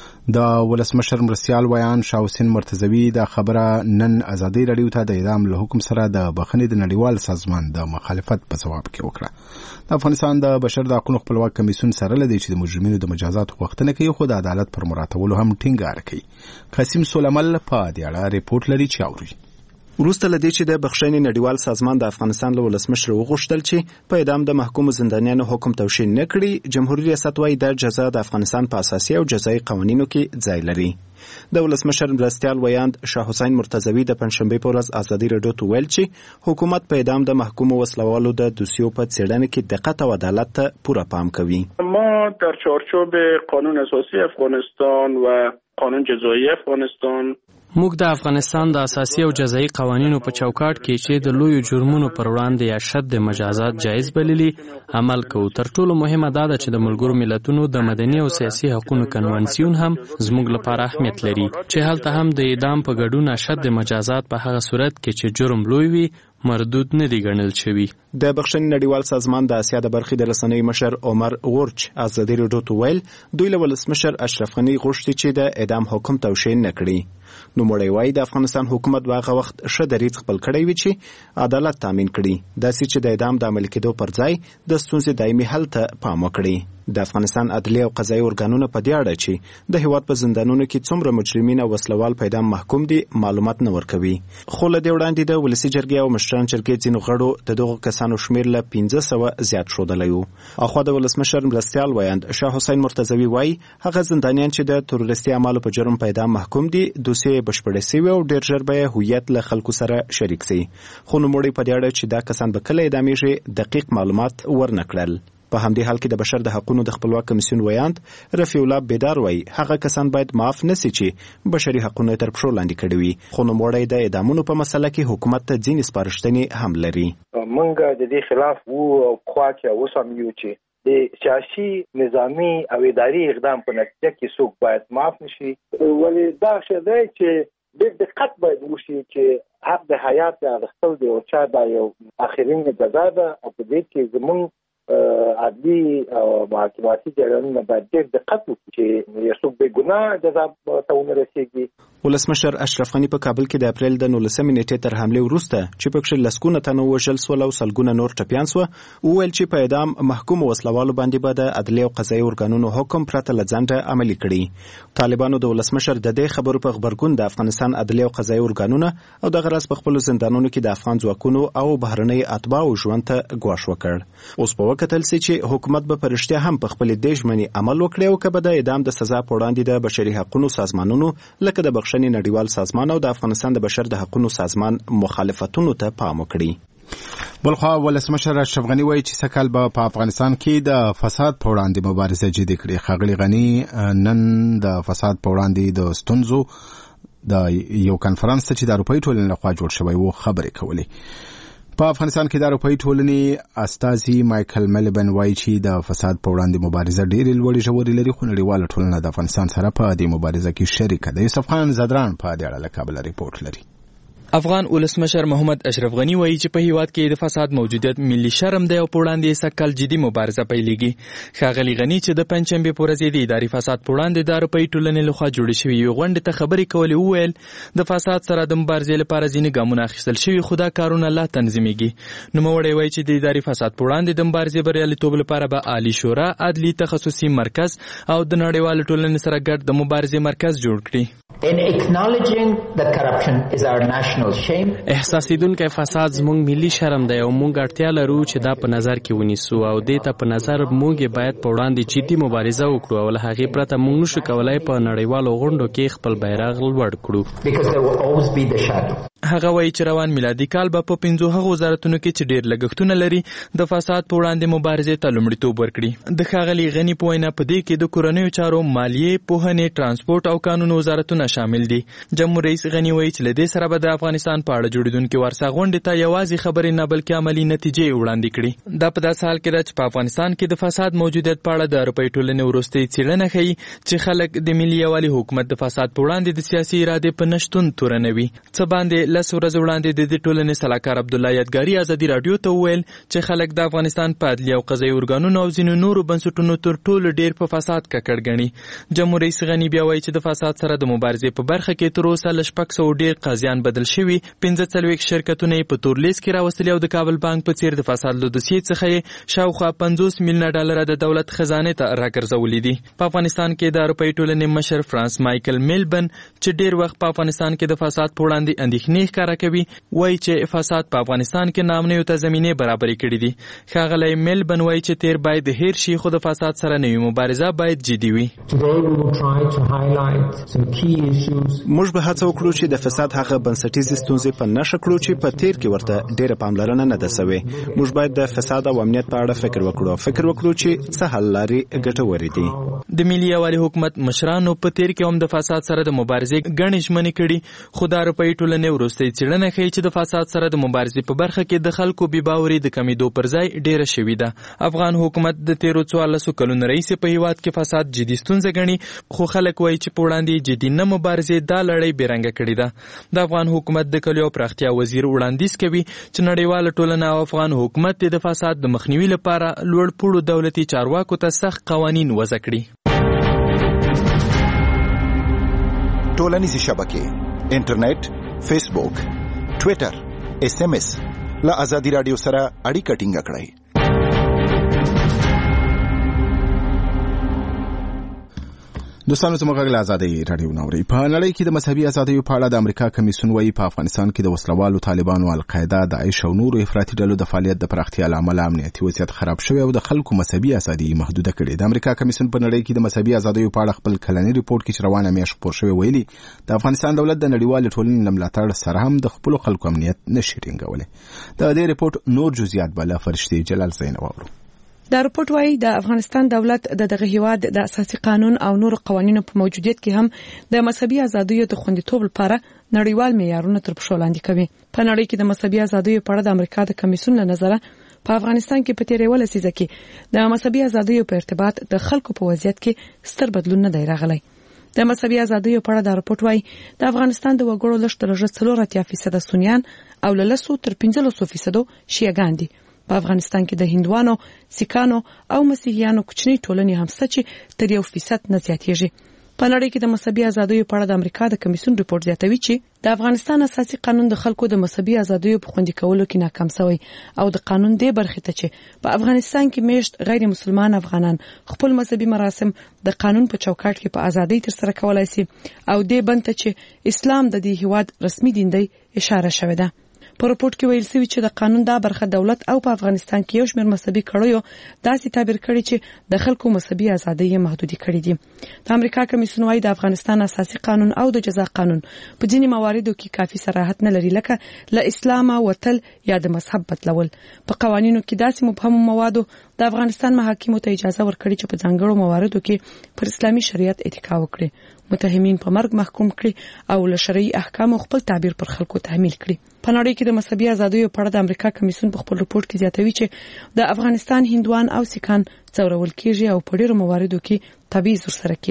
د ولسمشر مرستیال ویان شاه حسین مرتضوی د خبره نن ازادي رادیو ته د اعدام له حکم سره د بخښنې د نړیوال سازمان د مخالفت په ځواب کې وکړه. د افغانستان د بشر د حقوقو خپلواک کمیسیون سره لدی چې د مجرمینو د مجازات غوښتنه کوي، خو د عدالت پر مراتبولو هم ټینګار کوي. قاسم سلیمل په دې اړه ریپورت لري چې اوري. وروسته لدی چې د بخښنې نړیوال سازمان د افغانستان له ولسمشر وغوښتل چې په اعدام د محکومو زندانیانو حکم توشیح نه کړي، جمهوریت ریاست وايي د جزا د افغانستان په اساسي او جزایي قوانینو کې ځای لري. د ولسمشر مرستیال ویاند شاه حسین مرتضوی د پنځشنبې په ورځ ازادي رادیو ته ویل چې حکومت په اعدام د محکومو وسلوالو د دوسیو په څېړنه کې دقت او عدالت ته پوره پام کوي. ما در چارچوب قانون اساسی افغانستان و قانون جزایی افغانستان موږ د افغانستان د اساسي او جزایي قوانینو په چوکاټ کې چې د لویو جرمونو پر وړاندې یا شد مجازات جایز بللي عمل کوو. تر ټولو مهمه دا ده چې د ملګرو ملتونو د مدني او سیاسي حقوقو کنوانسیون هم زموږ لپاره اهمیت لري چې هلته هم د اعدام په ګډون شد مجازات په هغه صورت کې چې جرم لوی وي مردود نه دي ګڼل شوي. د بخښنې نړیوال سازمان د اسیا د برخې د رسنیو مشر عمر غورچ ازادي رادیو ته ویل دوی له ولسمشر اشرف غني غوښتي چې د اعدام حکم توشیح نه کړي. نو مړی وایي د افغانستان حکومت هغه وخت ښه دریځ خپل کړی وي چې عدالت تامین کړي، داسې چې د اعدام د عملي کېدو پر ځای د ستونزې دایمي حل ته پام وکړي. د افغانستان عدلیه او قضایي ارګانونه په دې اړه چې د هیواد په زندانونو کې څومره مجرمین او وسلوال په اعدام محکوم دي معلومات نه ورکوي. خو له دې وړاندې د ولسي جرګې او مشران جرګې ځینو غړو د دغو کسانو شمېر له پنځه سوه زیات ښودلی و. اخوا د ولسمشر مرستیال ویاند شاه حسین مرتضوی وایي هغه زندانیان چې د تروریستي اعمالو په جرم په اعدام محکوم دي دوسیې یې بشپړې سوي او ډېر ژر به یې هویت له خلکو سره شریک سي. خو نوموړی په دې اړه چې دا کسان به کله اعدامیږي دقیق معلومات ورنه کړل. په همدې حال کې د بشر د حقوقو د خپلواک کمیسیون ویاند رفیع الله بیدار وایي هغه کسان باید معاف نسی چې بشري حقوقونه تر پښو لاندې کړي وي. خو نوموړی د اعدامونو په مسله کې حکومت ته ځینې سپارښتنې هم لري. موږ د دې خلاف وو او خوا کې اوس هم یو چې د سیاسي نظامی او اداري اقدام په نتیجه کې څوک باید معاف نشي، ولی دا څه دی چې ډېر دقت باید وشي چې حق د حیات اخیستل دی او چا دا یو اخرین جزا ده او په دې کې زموږ عدلی او محاکماتي جرایمونه باید ډېر دقت وکړي چې یو څوک بې ګناه جزا ته ونه رسېږي. ولسمشر اشرف غني په کابل کې د اپریل د نولسمې نیټې تر حملې وروسته چې پکښې لسګونه تنه ووژل سول او سلګونه نور ټپیان سوه وویل چې په اعدام محکومو وسلوالو باندې به د عدلیې او قضایي ارګانونو حکم پرته له ځنډه عملي کړي. طالبانو د ولسمشر د دې خبرو په غبرګون د افغانستان عدلیې او قضایي ارګانونه او دغه راز په خپلو زندانونو کې د افغان ځواکونو او بهرنۍ اتباعو ژوند ته ګواښ وکړ. اوس په وکتل سي چې حکومت به په رښتیا هم په خپلې دې ژمنې عمل وکړي او که به د اعدام د سزا په وړاندې د بشري حقوقو سازمانونو لکه د بخښنې نړیوال سازمان او د افغانستان د بشر د حقوقو سازمان مخالفتونو ته پام وکړي. بلخوا ولسمشر اشرف غني وایي چې سکهال به په افغانستان کې د فساد په وړاندې مبارزه جدي کړي. ښاغلي غني نن د فساد په وړاندې د ستونزو د یو کنفرانس ته چې د اروپایي ټولنې لخوا جوړ شوی و خبرې کولې. په افغانستان کې د اروپایي ټولنې استازي مایکل ملبن وایي چې د فساد په وړاندې مبارزه ډېرې لوړې ژورې لري، خو نړیواله ټولنه د افغانستان سره په دې مبارزه کې شریکه ده. یوسف خان زدران په دې اړه له کابل ریپورت لري. افغان ولسمشر محمد اشرف غنی وایي چې په هیواد کې د فساد موجودیت ملي شرم دی او په وړاندې سکل جدي مبارزه پیلېږي. ښاغلي غنی چې د پنجشنبې په ورځ د اداري فساد په وړاندې د اروپایي ټولنې لخوا جوړې شوې یوې غونډې ته خبرې کولې وویل د فساد سره د مبارزې لپاره ځینې ګامونه اخیستل شوي خو دا کارونه لا تنظیمېږي. نوموړی وایي چې د اداري فساد په وړاندې د مبارزې بریالیتوب لپاره به عالي شورا، عدلي تخصصي مرکز او د نړیوالو ټولنې سره ګډ د مبارزې مرکز جوړ کړي. In acknowledging that corruption is our national shame. احساسیدونکو فساد زموږ ملي شرم دی او موږ اړتیا لرو چې دا په نظر کې ونیسو او دې ته په نظر موږ باید په وړاندې جدي مبارزه وکړو او له هغې پرته موږ نشو کولای په نړیوالو غونډو کې خپل بیرغ لوړ کړو. Because there will always be the shadow. هغه وایي چې روان میلادي کال به په پنځو هغو وزارتونو کې چې ډېر لګښتونه لري د فساد په وړاندې مبارزې ته لومړیتوب ورکړي. د ښاغلي غني په وینا په دې کې د کورنیو چارو، مالیې، پوهنې، ترانسپورټ او قانون وزارتونه شامل دي. جمهور رئیس غني وایي چې له دې سره به د افغانستان په اړه جوړېدونکې ورسا غونډې ته یوازې خبرې نه بلکې عملي نتیجې وړاندې کړي. دا په داسې حال کې ده چې په افغانستان کې د فساد موجودیت په اړه د اروپایي ټولنې وروستۍ څېړنه ښیي چې خلک د ملي یووالي حکومت د فساد په وړاندې د سیاسي ارادې په نشتون تورنوي. څه باندې لس ورځې وړاندې د دې ټولنې سلاکار عبدالله یادګاري ازادي راډیو ته وویل چې خلک د افغانستان په عدلي او قضایي ارګانونو او ځینو نورو بنسټونو تر ټولو ډېر په فساد ککړ ګڼي. جمهور رئیس غني بیا وایي چې د فساد سره د مبارزې په برخه کې تر اوسه له شپږ سوه ډېر قاضیان بدل شوي، پنځه څلوېښت شرکتونه یې په تور لیست کې راوستلي او د کابل بانک په څېر د فساد له دوسیې څخه یې شاوخوا پنځوس میلیونه ډالره د دولت خزانې ته راګرځولي دي. په افغانستان کې د اروپایي ټولنې مشر فرانس مایکل میلبن چې ډېر وخت په افغانستان کې د فساد په وړاندې اندېښنې ښکاره کوي وایي چې فساد په افغانستان کې ناامنیو ته زمینې برابرې کړي دي. ښاغلی میلبن وایي چې تیر باید هیر شي خو د فساد سره نوې مبارزه باید جدي وي. موږ به هڅه وکړو چې د فساد هغه بنسټیزې ستونزې په نښه کړو چې په تیر کې ورته ډېره پاملرنه نه ده سوې. موږ باید د فساد او امنیت په اړه فکر وکړو فکر وکړو چې څه حل لارې ګټورې دي. د ملي یووالي حکومت مشرانو په تیر کې هم د فساد سره د مبارزې ګڼې ژمنې کړي خو د اروپایي ټولنې وروستۍ څېړنه ښیي چې د فساد سره د مبارزې په برخه کې د خلکو بې باوري د کمېدو پر ځای ډېره شوې ده. افغان حکومت د تیرو څوارلسو کلونو راهیسې په هیواد کې فساد جدي ستونزه ګڼي خو خلک وایي چې په وړاندې جدي نه مبارزې دا لړۍ بېرنګه کړې ده. د افغان حکومت د کلیو پراختیا وزیر وړاندیز کوي چې نړیواله ټولنه او افغان حکومت د فساد د مخنیوي لپاره لوړ پوړو دولتي چارواکو ته سخت قوانین وضع کړي. ټولنیزې شبکې، انټرنیټ، فیسبوک، ټویټر، اس ام اس له ازادي راډیو سره اړیکه ټینګه کړئ. دوستانو زموږ غږ له ازادۍ راډیو نوري. په نړۍ کې د مذهبي ازادیو په اړه د امریکا کمیسیون وایي په افغانستان کې د وسلوالو طالبانو، القاعده، داعش او نورو افراطي ډلو د فعالیت د پراختیا له امله امنیتي وضعیت خراب شوی او د خلکو مذهبي ازادي محدوده کړې. د امریکا کمیسیون په نړۍ کې د مذهبي ازادیو په اړه خپل کلنی ریپورت کې چې روانه میاشت خپور شوی ویلي د افغانستان دولت د نړیوالې ټولنې له ملاتړ سره هم د خپلو خلکو امنیت نشي ټینګولی. د دې ریپورت نور جزئیات به له فرشتې جلال زینب واورو. دا رپورت وايي د افغانستان دولت د دغه هیواد د اساسي قانون او نور قوانینو په موجودیت کې هم د مذهبي ازادیو د خوندیتوب لپاره نړیوال معیارونه تر پښو لاندې کوي. په نړۍ کې د مذهبي ازادیو په اړه د امریکا د کمیسیون له نظره په افغانستان کې په تیرې ولسیزه کې د مذهبي ازادیو په ارتباط د خلکو په وضعیت کې ستر بدلون نه دی راغلی. د مذهبي ازادیو په اړه دا رپورت وايي د افغانستان د وګړو لږ تر لږه څلور اتیا فیصده سنیان او له لسو تر پنځلسو فیصدو شیعهګان دي. په افغانستان کې د هندوانو، سیکانو او مسیحیانو کوچنۍ ټولنې هم څه چې تر یو فیصد نه زیاتېږي. په نړۍ کې د مذهبي ازادیو په اړه د امریکا د کمیسیون ریپورت زیاتوي چې د افغانستان اساسي قانون د خلکو د مذهبي ازادیو په خوندي کولو کې ناکام شوی او د قانون دې برخې ته چې په افغانستان کې میشت غیر مسلمان افغانان خپل مذهبي مراسم د قانون په چوکاټ کې په ازادۍ تر سره کولای شي او دې بند ته چې اسلام د دې هیواد رسمي دین دی اشاره شوې ده. په رپورت کې ویل شوی چې د قانون دا برخه دولت او په افغانستان کې یو شمېر مذهبي کړیو داسې تعبیر کړي چې د خلکو مذهبي ازادۍ یې محدودې کړې دي. د امریکا کمیسیون وايي د افغانستان اساسي قانون او د جزا قانون په ځینې مواردو کې کافي صراحت نه لري لکه له اسلامه وتل یا د مذهب بدلول. په قوانینو کې داسې مبهم موادو د افغانستان محاکمو ته اجازه ورکړي چې په ځانګړو مواردو کې پر اسلامي شریعت اتکا وکړي، متهمین په مرګ محکوم کړي او له شرعي احکامو خپل تعبیر پر خلکو تحمیل کړي. په نړۍ کې د مذهبي ازادیو په اړه د امریکا کمیسیون په خپل رپورت کې زیاتوي چې د افغانستان هندوان او سیکان ځورول کیږي او په ډیرو مواردو کې تبعیض ورسره کیږي.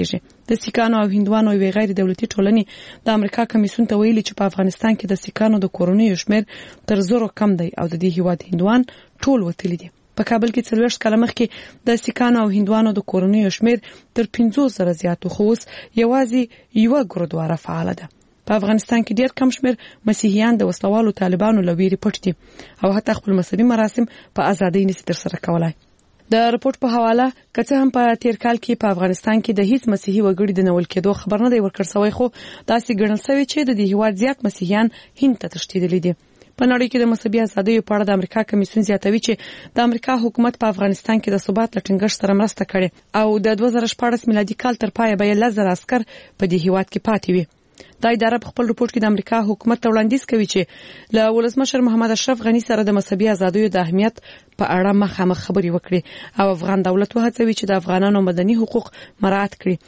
د سیکانو او هندوانو او غیر دولتي ټولنې د امریکا کمیسیون ته ویلي چې په افغانستان کې د سیکانو د کورنیو شمیر تر زرو کم دی او د دې هیواد هندوان ټول وتلي دي. په کابل کې څلوېښت کاله مخکې د سیکانو او هندوانو د کورنیو شمیر تر پنځوس زره زیات خو اوس یوازې یوه ګوردواره فعاله ده. په افغانستان کې ډېر کم شمیر مسیحیان د وسلوالو طالبانو له ویرې پټ دي او حتی خپل مذهبي مراسم په ازادۍ نشي ترسره کولای. د رپورت په حواله کڅه هم په تیر کال کې په افغانستان کې د هیڅ مسیحي وګړي د نول کېدو خبر نه دی ورکړ شوی، خو داسې ګڼل شوی چې د دې هیواد زیات مسیحیان هند ته تښتېدلي دي. په نړۍ کې د مذهبي ازادۍ په اړه د امریکا کمیسیون زیاتوي چې د امریکا حکومت په افغانستان کې د ثبات لټنګښت سره مرسته کړې او د دوه زره شپاړس میلادي کال تر پایه به لس زره عسكر په دې هیواد کې پاتې وي. دا اداره په خپل رپورت کې د امریکا حکومت ته وړاندیز کوي چې له ولسمشر محمد اشرف غنی سره د مذهبي ازادۍ د اهمیت په اړه مخامخ خبرې وکړي او افغان دولت وهڅوي چې د افغانانو مدني حقوق مراعات کړي.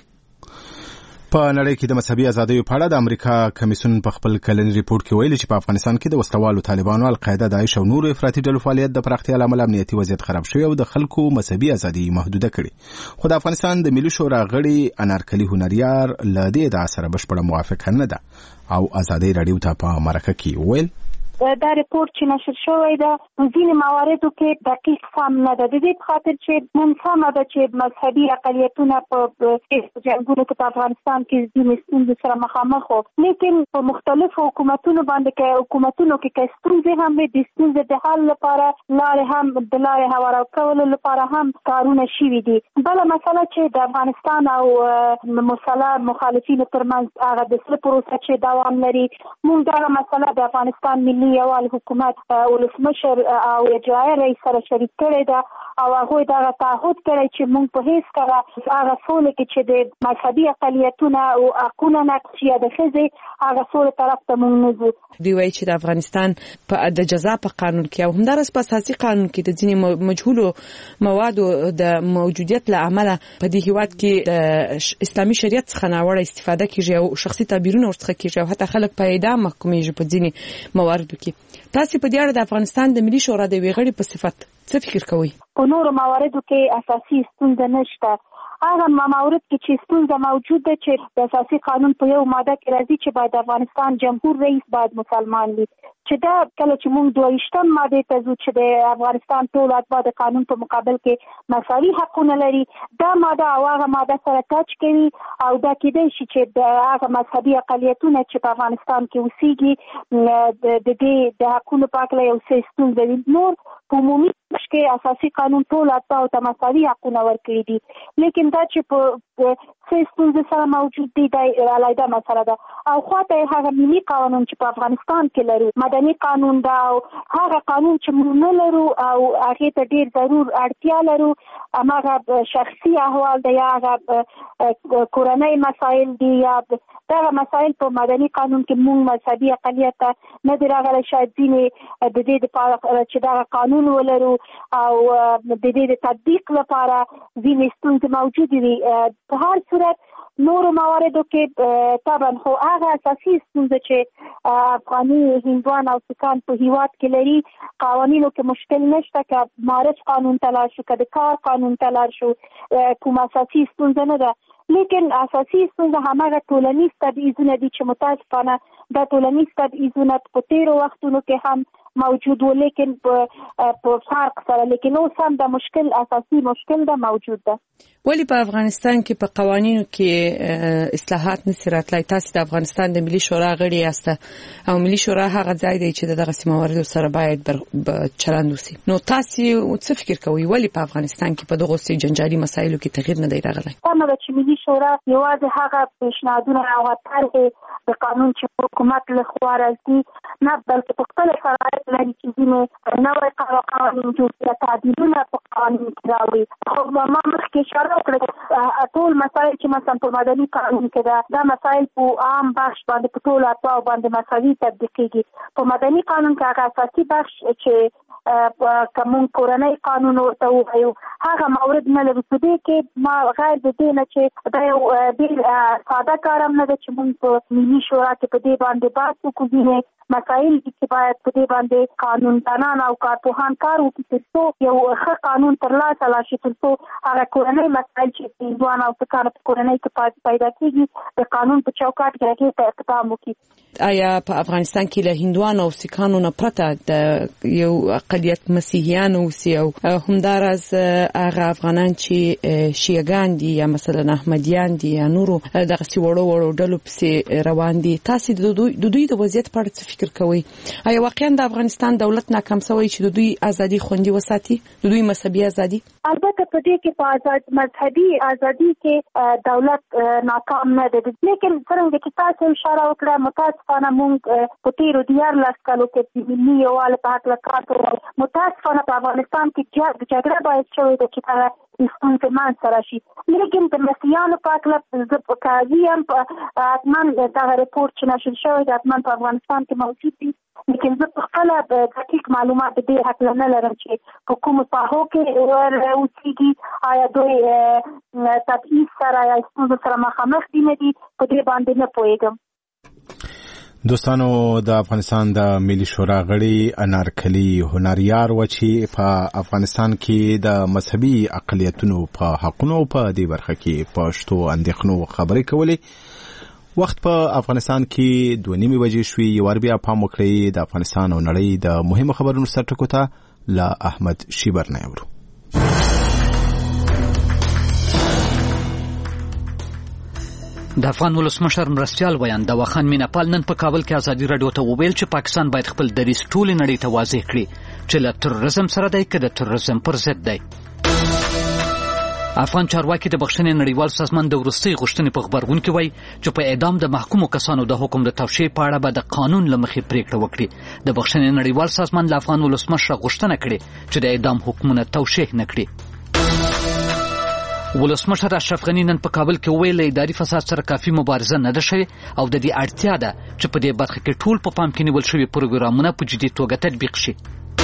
په نړۍ کې د مذهبي ازادۍ په اړه د امریکا کمیسیون په خپل کلنی ریپورت کې ویلي چې په افغانستان کې د وسلوالو طالبانو، القاعده، داعش او نورو افراطي ډلو فعالیت د پراختیا لامل امنیتي وضعیت خراب شوی او د خلکو مذهبي ازادي محدوده کړي. خو د افغانستان د ملي شورا غړي انارکلي هنریار له دې ادعا سره بشپړه موافقه نه ده او ازادي رادیو ته په مرکه کې ویل دا ریپورت چې نشر شوی دا ځینې مواردو کې دقیق فهم نه ده، د دې په خاطر چې منسمه ده چې مذهبي اقلیتونه په جنګونو کې په افغانستان کې ځینې ستونزې سره مخامخ وو، لیکن په مختلفو حکومتونو باندې کې حکومتونو کې کې ستونزې هم وي، د ستونزې د حل لپاره لارې هم د لارې هوارو کولو لپاره هم کارونه شوي دي. بله مسله چې د افغانستان او مسلح مخالفینو ترمنځ هغه د صلح پروسه چې دوام لري، موږ دغه مسله د افغانستان ملي یوال حکومت ولسمشر او اجرایه رئیس سره شریک کړی ده او هغه دا تعهد کړی چې موږ په هیڅ کله هغه سولې کې چې د مذهبي اقلیتونه او حقوقونه نقض یا د ښځې هغه سولې طرف ته موږ نه ځو. دوی وایي چې د افغانستان په د جزا په قانون کې او همدارس په اساسي قانون کې د ځینې مجهولو موادو د موجودیت له امله په دې هیواد کې د اسلامي شریعت څخه ناوړه استفاده کیږي او شخصي تعبیرونه ورڅخه کیږي او حتی خلک په اعدام محکومیږي په ځینې مواردو کې. تاسو په دې اړه د افغانستان د ملي شورا د ویغړي په صفت څه فکر کوئ؟ په نورو مواردو کې اساسي ستونزه نشته. هغه موارد کې چې ستونزه موجود ده چې د اساسي قانون په یو ماده کې راځي چې باید د افغانستان جمهور رئیس باید مسلمان وي، چې دا کله چې موږ دوه ویشتم ماده ته ځو چې د افغانستان ټول اتباع د قانون په مقابل کې مساوي حقونه لري، دا ماده او هغه ماده سره ټچ کوي او دا کېدای شي چې د هغه مذهبي اقلیتونه چې په افغانستان کې اوسېږي د دې د حقونو په اړه یو څه ستونزه وي. نور په عمومي کې اساسي قانون ټول اتباع ته مساوي حقونه ورکړي دي، لیکن دا چې په څه ستونزه سره موجود دي دا علیحده مسله ده. او خواته هغه ملي قانون چې په افغانستان کې لرو، مدني قانون دا او هغه قانون چې موږ نه لرو او هغه ته ډیر ضرور اړتیا لرو، هغه شخصي احوال دی یا هغه کورنۍ مسایل دي یا دغه مسایل په مدني قانون کې موږ مذهبي اقلیت نه دی راغلی، شاید ځینې د دې لپاره چې دغه قانون ولرو او د دې د تطبیق لپاره ځینې ستونزې موجودې وي. په هر صورت نورو مواردو کې طبعا خو هغه اساسي ستونزه چې افغاني هندوان او سیکان په هیواد کې لري، قوانینو کې مشکل نشته که معرف قانون ته لاړ شو که د کار قانون ته لاړ شو، کوم اساسي ستونزه نه ده. لیکن اساسي ستونزه هماغه ټولنیز تبعیضونه دي چې متاسفانه دا ټولنیز تبعیضونه په تیرو وختونو کې هم موجود و، لیکن په فرق سره، لیکن اوس هم دا مشکل اساسي مشکل دا موجود ده. ولی په افغانستان کې په قوانینو کې اصلاحات نشي راتلای؟ تاسو د افغانستان د ملي شورا غړي یاست او ملي شورا هغه ځای دی چې دغه سیموارد سره باید چلند وسی، نو تاسو څه فکر کوئ ولی په افغانستان کې په دغه سي جنجالي مسایلو کې تغییر نه دی راغلی؟ کومه چې ملي شورا یوازې هغه پیشنهادونه او طرحې د قانون چې حکومت له خوا راځي نه، بلکې په خپل شرایط لري چې ځینې نوې قوانین جوړ یا تعدیلونه په قوانین کې راوړي. خو ما مخکې اشاره وکړه ټول مسایل چې مثلا په مدني قانون کې ده دا مسایل په عام بخش باندې په ټولو اتباعو باندې مساوي تطبیقېږي. په مدني قانون کې هغه اساسي بخش چې کوم کورنۍ قانون ورته وایو هغه مورد نه لري. په دې کې ما غیر د دې نه چې دا یو ډېر ساده کار هم نه ده چې موږ په ملي شورا کې په دې باندې بحث وکړو، مسایل چې باید په دې باندې قانوندانان او کارپوهان کار وکړي ترڅو یو ښه قانون ترلاسه راشي، ترڅو هغه کورنۍ مسایل چې هندوان او سکان په کورنۍ کې پیدا کېږي د قانون په چوکاټ کې هغې ته اقدام وکړي. آیا په افغانستان کې له هندوانو او سکانو نه پرته د یو اقلیت مسیحیان اوسي او همداراز هغه افغانان چې شیعهګان دي یا مثلا احمدیان دي یا نورو دغه سی وړو وړو ډلو پسې روان دي، تاسو د دوی د وضعیت په اړه څه فکر کوئ؟ آیا واقعا د افغانستان دولت ناکام شوی چې د دوی ازادي خوندي وساتي، د دوی مذهبي ازادي؟ البته په دې کې په آزاد مذهبي ازادي کې دولت ناکام نه دی، لیکن څنګه چې تاسو اشاره وکړه متاسفانه موږ په تیرو دیارلس کالو کې د ملي یووالي په هکله کار کوو. متاسفانه په افغانستان کې د جګړه باعث شوې ده چې هغه ستونزې منځته راشي، لیکن د مسیحیانو په هکله زه په قاضي یم حتما دغه رپورټ چې نشر شوی دی حتما په افغانستان کې موجود دی، لیکن زه په خپله دقیق معلومات د دې هکله نه لرم چې په کومو ساحو کې اوسېږي، آیا دوی تبعیض سره یا ستونزو سره مخامخ دي نه دي، په دې باندې نه پوهېږم. دوستانو، د افغانستان د ملي شورا غړي انارکلي هنریار و چې په افغانستان کې د مذهبي اقلیتونو په حقونو په دې برخه کې پښتو اندېښنو خبرې کولې. وخت په افغانستان کې دوه نیمې بجې شوې. یو ور بیا پام وکړئ د افغانستان او نړۍ د مهمو خبرونو سرټکو ته له احمد شیبر نه اورو. د افغان ولسمشر مرستیال ویاند دوا خان میناپال نن په کابل کې ازادي راډیو ته وویل چې پاکستان باید خپل دریځ ټولې نړۍ ته واضح کړي چې له تروریزم سره دی که د تروریزم پر ضد دی. افغان چارواکي د بخښنې نړیوال سازمان د وروستۍ غوښتنې په غبرګون کې وایي چې په اعدام د محکومو کسانو د حکم د توشیح په اړه به د قانون له مخې پریکړه وکړي. د بخښنې نړیوال سازمان له افغان ولسمشر غوښتنه کړې چې د اعدام حکمونه توشیح نه کړي. ولسمشر اشرف غنی نن په کابل کې وویل اداري فساد سره کافي مبارزه نه ده شوې او د دې اړتیا ده چې په دې برخه کې ټول په پام کې نیول شوي پروګرامونه په جدي توګه تطبیق شي.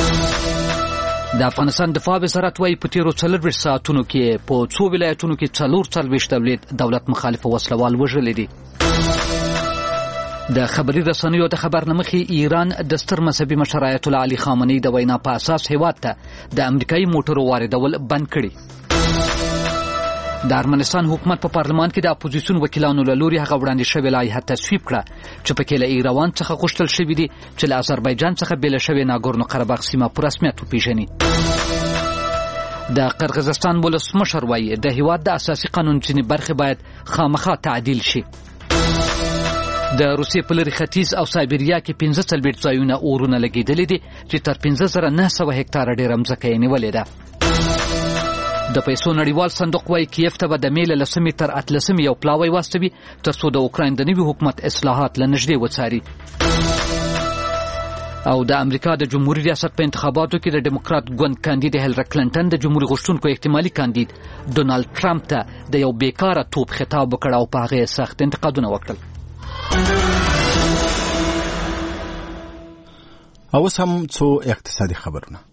د افغانستان دفاع وزارت وايي په تیرو څلورویشت ساعتونو کې په څو ولایتونو کې څلور څلوېښت دولت مخالف وسلوال وژلي دي. د خبري رسنیو د خبر نه مخې ایران د ستر مذهبي مشر آیت الله علي خامنه‌ای د وینا په اساس هیواد ته د امریکایي موټرو واردول بند کړي. د ارمنستان حکومت په پارلمان کې د اپوزیسیون وکیلانو له لوري هغه وړاندې شوې لایحه تصویب کړه چې پکې له ایران څخه غوښتل شوي دي چې له آذربایجان څخه بېله شوې ناګورنو قرهباغ سیمه په رسمیت وپېژني. د قرغیزستان ولسمشر وایي د هیواد د اساسي قانون ځینې برخې باید خامخا تعدیل شي. د روسیې په لرې ختیځ او سایبریا کې پنځه څلوېښت ځایونه اورونه لګېدلي دي چې تر پنځه زره نه سوه هکتاره ډېره مځکه یې نیولې ده. د پیسو نړیوال صندوق وايي کیف ته به د مې له لسمې تر اتلسمې یو پلاوی واستوي تر څو د اوکراین د نوي حکومت اصلاحات له نږدې وڅاري. او د امریکا د جمهوریت ریاست په انتخاباتو کې د ډیموکرات ګوند کاندید هیلری کلینټن د جمهوریت غوښتونکو احتمالي کاندید ډونالد ټرمپ ته د یو بیکاره توپ خطاب وکړ او په هغه سخت انتقادونه وکړل. او اوس هم څو اقتصادي خبرونه.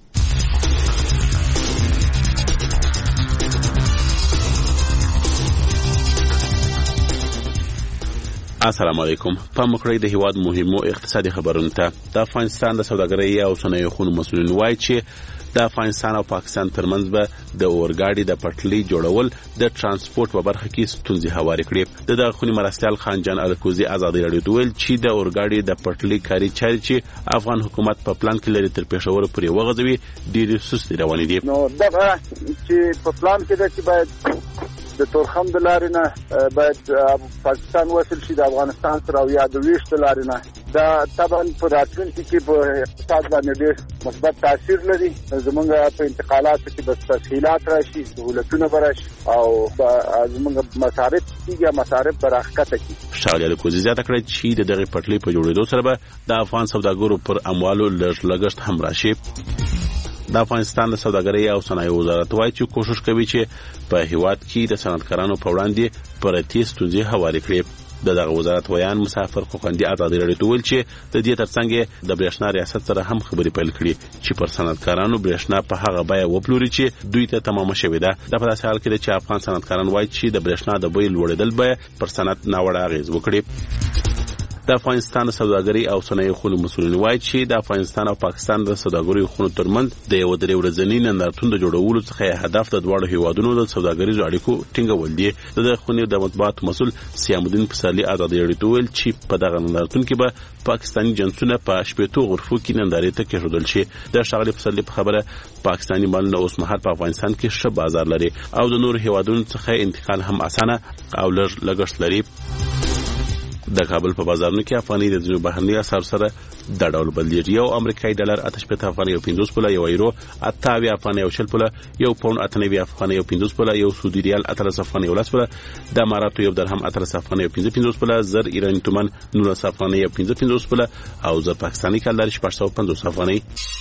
السلام علیکم. په مکړی د هیواد مهمو اقتصادي خبرونو ته د افغانستان د سوداګرۍ او صنایعو خونو مسؤلین وایي چې د افغانستان او پاکستان ترمنځ به د اورګاډي د پټلۍ جوړول د ترانسپورت په برخه کې ستونزې هوارې کړې. د دغه خونې مرستیال خان جان الکوزي ازادي راډیو ته ویل چې د اورګاډي د پټلۍ کاري چارې چې افغان حکومت په پلان کې لري تر پېښور پورې وغځوي ډېرې سستې روانې دي. نو دغه چې په پلان کې ده چې باید د تورخم د لارې نه باید پاکستان وصل شي د افغانستان سره او یا د ویشت د لارې نه دا طبعا په راتلونکي کې په اقتصاد باندې ډېر مثبت تاثیر لري. زمونږ په انتقالاتو کې به تسهیلات راشي، سهولتونه به راشي او زمونږ مصارف کېږي مصارف به راښکته کړي. ښاغلي الکوزي زیاته کړه چې د دغې پټلۍ په جوړېدو سره به د افغان سوداګرو پر اموالو لږ لګښت هم راشي. د افغانستان د سوداګرۍ او صنایعو وزارت وایي چې کوشش کوي چې په هیواد کې د صنعتکارانو په وړاندې پرتې ستونزې هوارې کړي. د دغه وزارت ویان مسافر خوندي ازادي راډیو ته ویل چې د دې ترڅنګ د برېښنا ریاست سره هم خبرې پیل کړي چې پر صنعتکارانو برېښنا په هغه بیه وپلوري چې دوی ته تمامه شوې ده. دا په داسې حال کې ده چې افغان صنعتکاران وایي چې د برېښنا د بیې لوړېدل به پر صنعت ناوړه اغېز وکړي. د افغانستان سوداګري او صنایع خونو مسؤلین وایي چې د افغانستان او پاکستان د سوداګرۍ خونو ترمنځ د یو درې ورځني نندارتون د جوړولو څخه هدف د دواړو هیوادونو د سوداګریزو اړیکو ټینګول دي. د خونې د مطبوعاتو مسؤل سیام الدین پسرلي ازادي راډیو ویل چې په دغه نندارتون کې به پاکستاني جنسونه په شپږو غرفو کې نندارې ته کېښودل شي. د ښاغلي پسرلي په خبره پاکستاني مالونه اوس مهال په افغانستان کې ښه بازار لري او د نورو هیوادونو څخه انتقال هم اسانه او لږ لګښت لري. د کابل په بازارونو کې افغاني د ځینو بهرنیو اسعارو سره د ډول بدلیږي. یو امریکایي ډالر اته شپېته افغانۍ او پنځوس پوله، یو یورو اته اویا افغانۍ او شل پوله، یو پاونډ اته نوي افغانۍ او پنځوس پوله، یو سعودي ریال اتلس افغانۍ او لس پوله، د اماراتو یو درهم اتلس افغانۍ او پنځه پنځوس پوله، زر ایراني تومان نولس افغانۍ او پنځه پنځوس پوله او زر پاکستاني کلدار شپږ سوه پنځوس افغانۍ.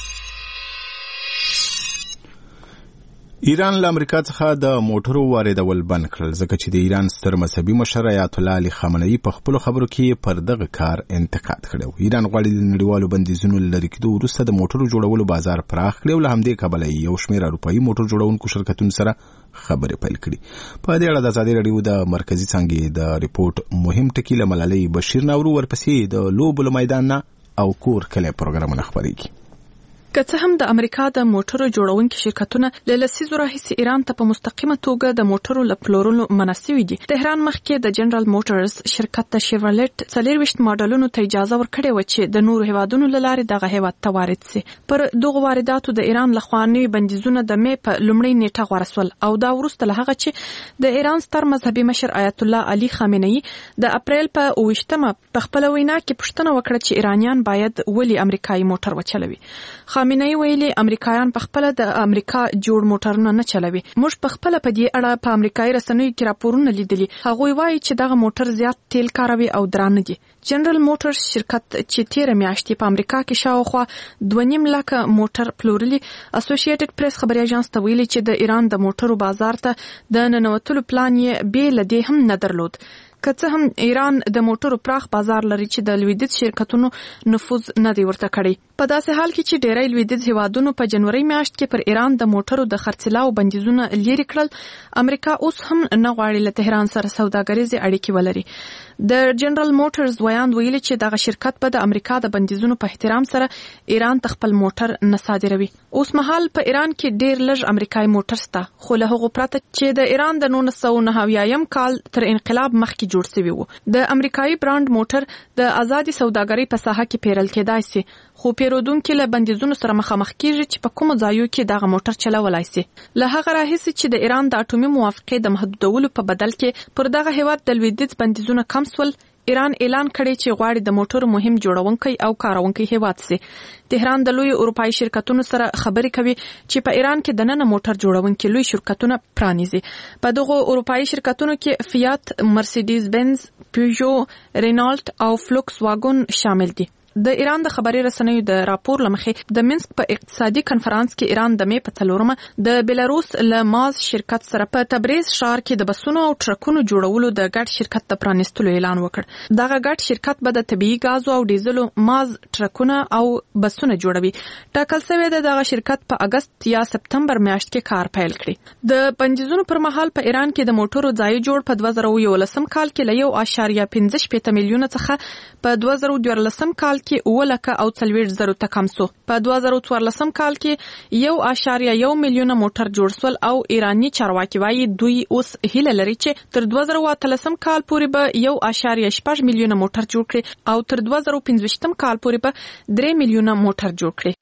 ایران له امریکا څخه د موټرو واردول بند کړل ځکه چې د ایران ستر مذهبي مشر آیت الله علي خامنه‌ای په خپل خبرو کې پر دغه کار انتقاد کړی. ایران غواړي د نړیوالو بندیزونو لرې کېدو وروسته د موټرو جوړولو بازار پراخ کړي او له همدې کبله یو شمېر اروپایي موټر جوړونکو شرکتونو سره خبرې پیل کړي. په دې اړه د ازادي راډیو د مرکزي څانګې د ریپورت مهم ټکی له ملالۍ بشیر ناورو ورپسې د لوبو له میدان نه او کور کلی پروګرامونه خپرېږي. که څه هم د امریکا د موټرو جوړونکي شرکتونه له لسیزو راهیسې ایران ته په مستقیمه توګه د موټرو له پلورلو منع سوي دي. تهران مخکې د جنرال موټرز شرکت ته شیورلیټ څلېرویشت ماډلونو ته اجازه ورکړې وه چې د نورو هیوادونو له لارې دغه هیواد ته وارد سي. پر دغو وارداتو د ایران لخوا نوي بندیزونه د مې په لومړۍ نیټه غوره سول او دا وروسته له هغه چې د ایران ستر مذهبي مشر آیت الله علي خامنه‌ای د اپریل په اوویشتمه په خپله وینا کې پوښتنه وکړه چې ایرانیان باید ولې امریکایي موټر وچلوي. خامنه‌ای ویلي امریکایان په خپل د امریکا جوړ موټرونه نه چلوي. موږ په خپل په دې اړه په امریکایي رسنیو کې راپورونه لیدلي. هغوی وایي چې دغه موټر زیات تیل کاروي او درانه دي. جنرال موټرز شرکت چې تیر میاشتې په امریکا کې شاوخوا دوه نیم لکه موټر پلورلي. اسوسییټډ پریس خبري اژانس ته ویلي چې د ایران د موټرو بازار ته د ننوتلو پلان یې بې له دې هم نه درلود. که څه هم ایران د موټرو پراخ بازار لري چې د لویدیځ شرکتونو نفوذ نه دی ورته کړی. په داسې حال کې چې ډېری لویدیځ هیوادونو په جنوري میاشت کې پر ایران د موټرو د خرڅلاو بندیزونه لرې کړل، امریکا اوس هم نه غواړي له تهران سره سوداګریزې اړیکې ولري. د جنرال موټرز ویاند ویلي چې دغه شرکت به د امریکا د بندیزونو په احترام سره ایران ته خپل موټر نه صادروي. اوس مهال په ایران کې ډېر لږ امریکایي موټر شته، خو له هغو پرته چې د ایران د نولس سوه نهه اویایم کال تر انقلاب مخکې جوړ شوي وو. د امریکایي برانډ موټر د آزادي سوداګرۍ په ساحه کې پیرل کېدای شي، خو پیرودونکي له بندیزونو سره مخامخ کیږي چې په کومو ځایو کې دغه موټر چلولای شي. له هغه راهیسې چې د ایران د اټومي موافقې د محدودولو په بدل کې پر دغه هیواد د لویدیځ بندیزونه کم سول، ایران اعلان کړی چې غواړي د موټرو مهم جوړونکی او کارونکی هیواد سي. تهران د لوی اروپایي شرکتونو سره خبرې کوي چې په ایران کې د نن موټر جوړونکي لوی شرکتونه پرانیزي. په دغه اروپایي شرکتونو کې فیات، مرسیډیز بنز، پیژو، رینالټ او فلوکس واګن شامل دي. د ایران د خبري رسنیو د راپور لمخې د منسک په اقتصادي کنفرانس کې ایران د مې په څلورمه د بیلاروس له ماز شرکت سره په تبریز ښار کې د بسونو او ټرکونو جوړولو د ګډ شرکت د پرانیستلو اعلان وکړ. دغه ګډ شرکت به د طبيعي غازو او ډیزلو ماز ټرکونه او بسونه جوړوي. ټاکل شوی د دغه شرکت په اگست یا سپتمبر میاشت کې کار پیل کړي. د بندیزونو پر مهال په ایران کې د موټرو ځای جوړ په دوه زره یولسم کال کې له یو اشاریه پنځه شپېته میلیونه څخه په دوه زره دیارلسم کال کې اوه لکه او څلوېښت زرو ته کم سو. په دوه زره څوارلسم کال کې یو اشاریه یو میلیونه موټر جوړ سول او ایرانی چارواکي وایي دوی اوس هیله لري چې تر دوه زره اتلسم کال پورې به یو اشاریه شپږ میلیونه موټر جوړ کړي او تر دوه زره پنځویشتم کال پورې به درې میلیونه موټر جوړ کړي.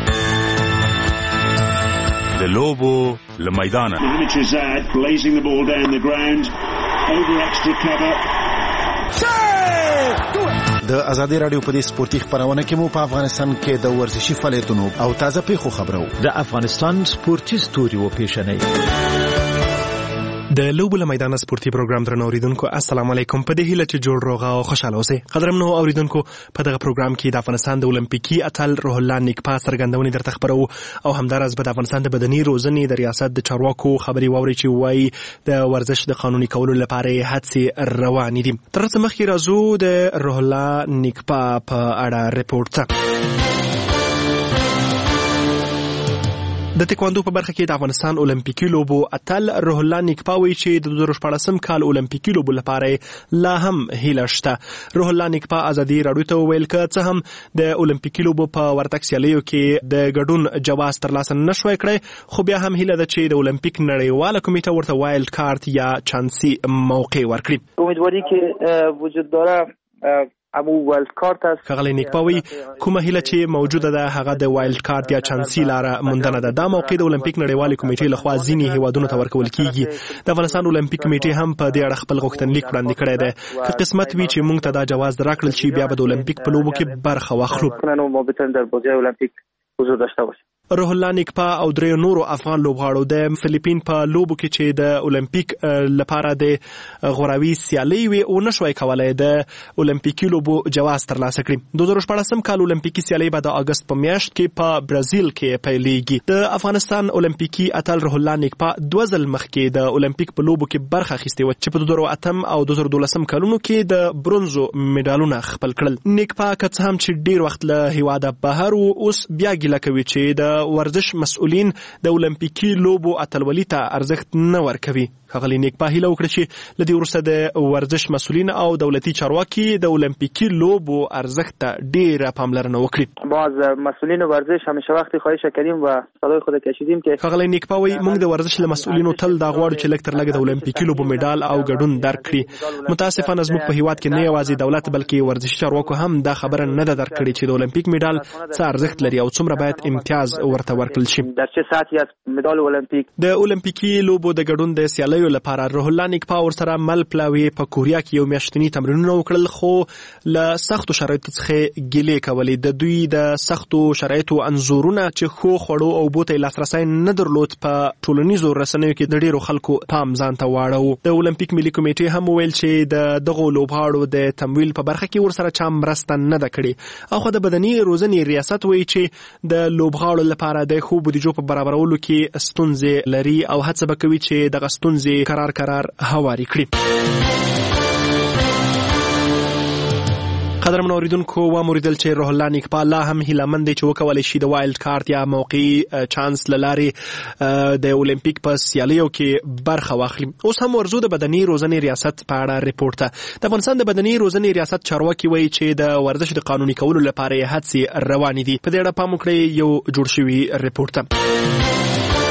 د لوبو له میدانه د ازادي راډیو په دې سپورتي خبرونه کې مو په افغانستان کې د ورزشي فعالیتونو او تازه پیښو خبرو. د افغانستان سپورتي ستوري او پیښنې د لوبو له میدان سپورتي پروګرام درنو اوریدونکو السلام علیکم. په دې هیله چې جوړ روغه او خوشاله اوسئ. قدرمنو اوریدونکو په دغه پروګرام کې د افغانستان د اولمپیکي اتل روح الله نیکپا سرګندونې درته خبرو او همدارس به د افغانستان د بدني روزنې د ریاست د چارواکو خبري واوري چې وایي د ورزش د قانوني کولو لپاره هڅې روانې دي. تر څو مخکې راځو د روح الله نیکپا په اړه ریپورت ته. د تکواندو په برخه کې د افغانستان اولمپیکي لوبو اتل روح الله نیکپاوي چې د دوه زره شپاړسم کال اولمپیکي لوبو لپاره لا هم هیله شته. روح الله نیکپا ازادي راډیو ته وویل که څه هم د اولمپیکي لوبو په ورتګ سیالیو کې د ګډون جواز ترلاسه نشوای کړی، خو بیا هم هیله ده چې د اولمپیک نړیواله کمیټه ورته وایلډ کارت یا چانسي موقع ورکړي. امیدواری که وجود داره ابو وایلډ کارت است. ښاغلی نیکپاوي کومه هیله چې موجوده ده هغه د وایلډ کارت یا چانسي لاره موندنه ده. دا موقع د اولمپیک نړیوالې کمیټې لخوا ځینې هیوادونو ته ورکول کیږي. د افغانستان اولمپیک کمیټې هم په دې اړه خپل غوښتنلیک وړاندې کړی دی. که قسمت وي چې موږ ته دا جواز راکړل شي بیا به د اولمپیک په لوبو کې برخه واخلو. ما بتونیم در بازی اولمپیک حضور داشته باشیم. روح الله نیکپا او درې نورو افغان لوبغاړو د فلیپین په لوبو کې چې د اولمپیک لپاره د غوراوي سیالي وي او نشوي کولای د اولمپیکي لوبو جواز ترلاسه کړي. دوه زره شپاړسم کال اولمپیکي سیالي به د اگست په میاشت کې په برازیل کې پیلېږي. د افغانستان اولمپیکي اتل روح الله نیکپا دوه ځل مخکې د اولمپیک په لوبو کې برخه اخیستې وه چې په دوه زره اتم او دوه زره دولسم کلونو کې د برونزو میډالونه خپل کړل. نیکپا که څه هم چې ډیر وخت له هیواده بهر و اوس بیا ګیله کوي چې د ورزش مسؤلین د اولمپیکي لوبو اتلولي ته ارزښت نه ورکوي. ښاغلی نیکپا هیله وکړه چې له دې وروسته د ورزش مسؤلین او دولتي چارواکي د اولمپیکي لوبو ارزښت ته ډیره پاملرنه وکړي. ما از مسئولین ورزش همیشه وقتی خواهش کردیم و صدای خود کشیدیم که ښاغلی نیکپا وایي موږ د ورزش له مسؤلینو تل دا غواړو چې لږ تر لږه د اولمپیکي لوبو میډال او ګډون درکړي. متاسفانه زموږ په هیواد کې نه یوازې دولت بلکې ورزشي چارواکو هم دا خبره نه ده درکړې چې د اولمپیک میډال څه ارزښت لري او څومره باید امتیاز ورته ورکړل شي. در چه سطحی از مدال المپیک د اولمپیکي لوبو د ګډون د سیالیو لپاره روح الله نیکپا ورسره مل پلاوي په کوریا کې یو میاشتنی تمرینونه وکړل، خو له سختو شرایطو څخه ګیلې کولې. د دوی د سختو شرایطو انزورونه چې خو خوړو او بوته لاسرسي نه درلود په ټولنیزو رسنیو کې د ډیرو خلکو پام ځان ته واړو. د اولمپیک ملي کمیټې هم ویل چې د دغو لوبغاړو د تمویل په برخه کې ورسره چا مرسته نه ده کړې. اخو د بدني روزنې ریاست وایي چې د لوبغاړو لپاره د خو بودیجو په برابرولو کې ستونزې لري او هڅه به کوي چې دغه ستونزې قرار قرار هواري کړي. قدرمن اوریدونکو و موریدل چې روح الله نیکپا لا هم هیلهمند دی چې وکولی شي د وایلډ کارت یا موقعي چانس له لارې د اولمپیک په سیالیو کې برخه واخلي. اوس هم ورزو د بدني روزنې ریاست په اړه ریپورت ته د افغانستان د بدني روزنې ریاست چارواکي وایي چې د ورزش د قانوني کولو لپاره یې هڅې روانې دي. په دې اړه پام وکړئ یو جوړ شوی ریپورت ته.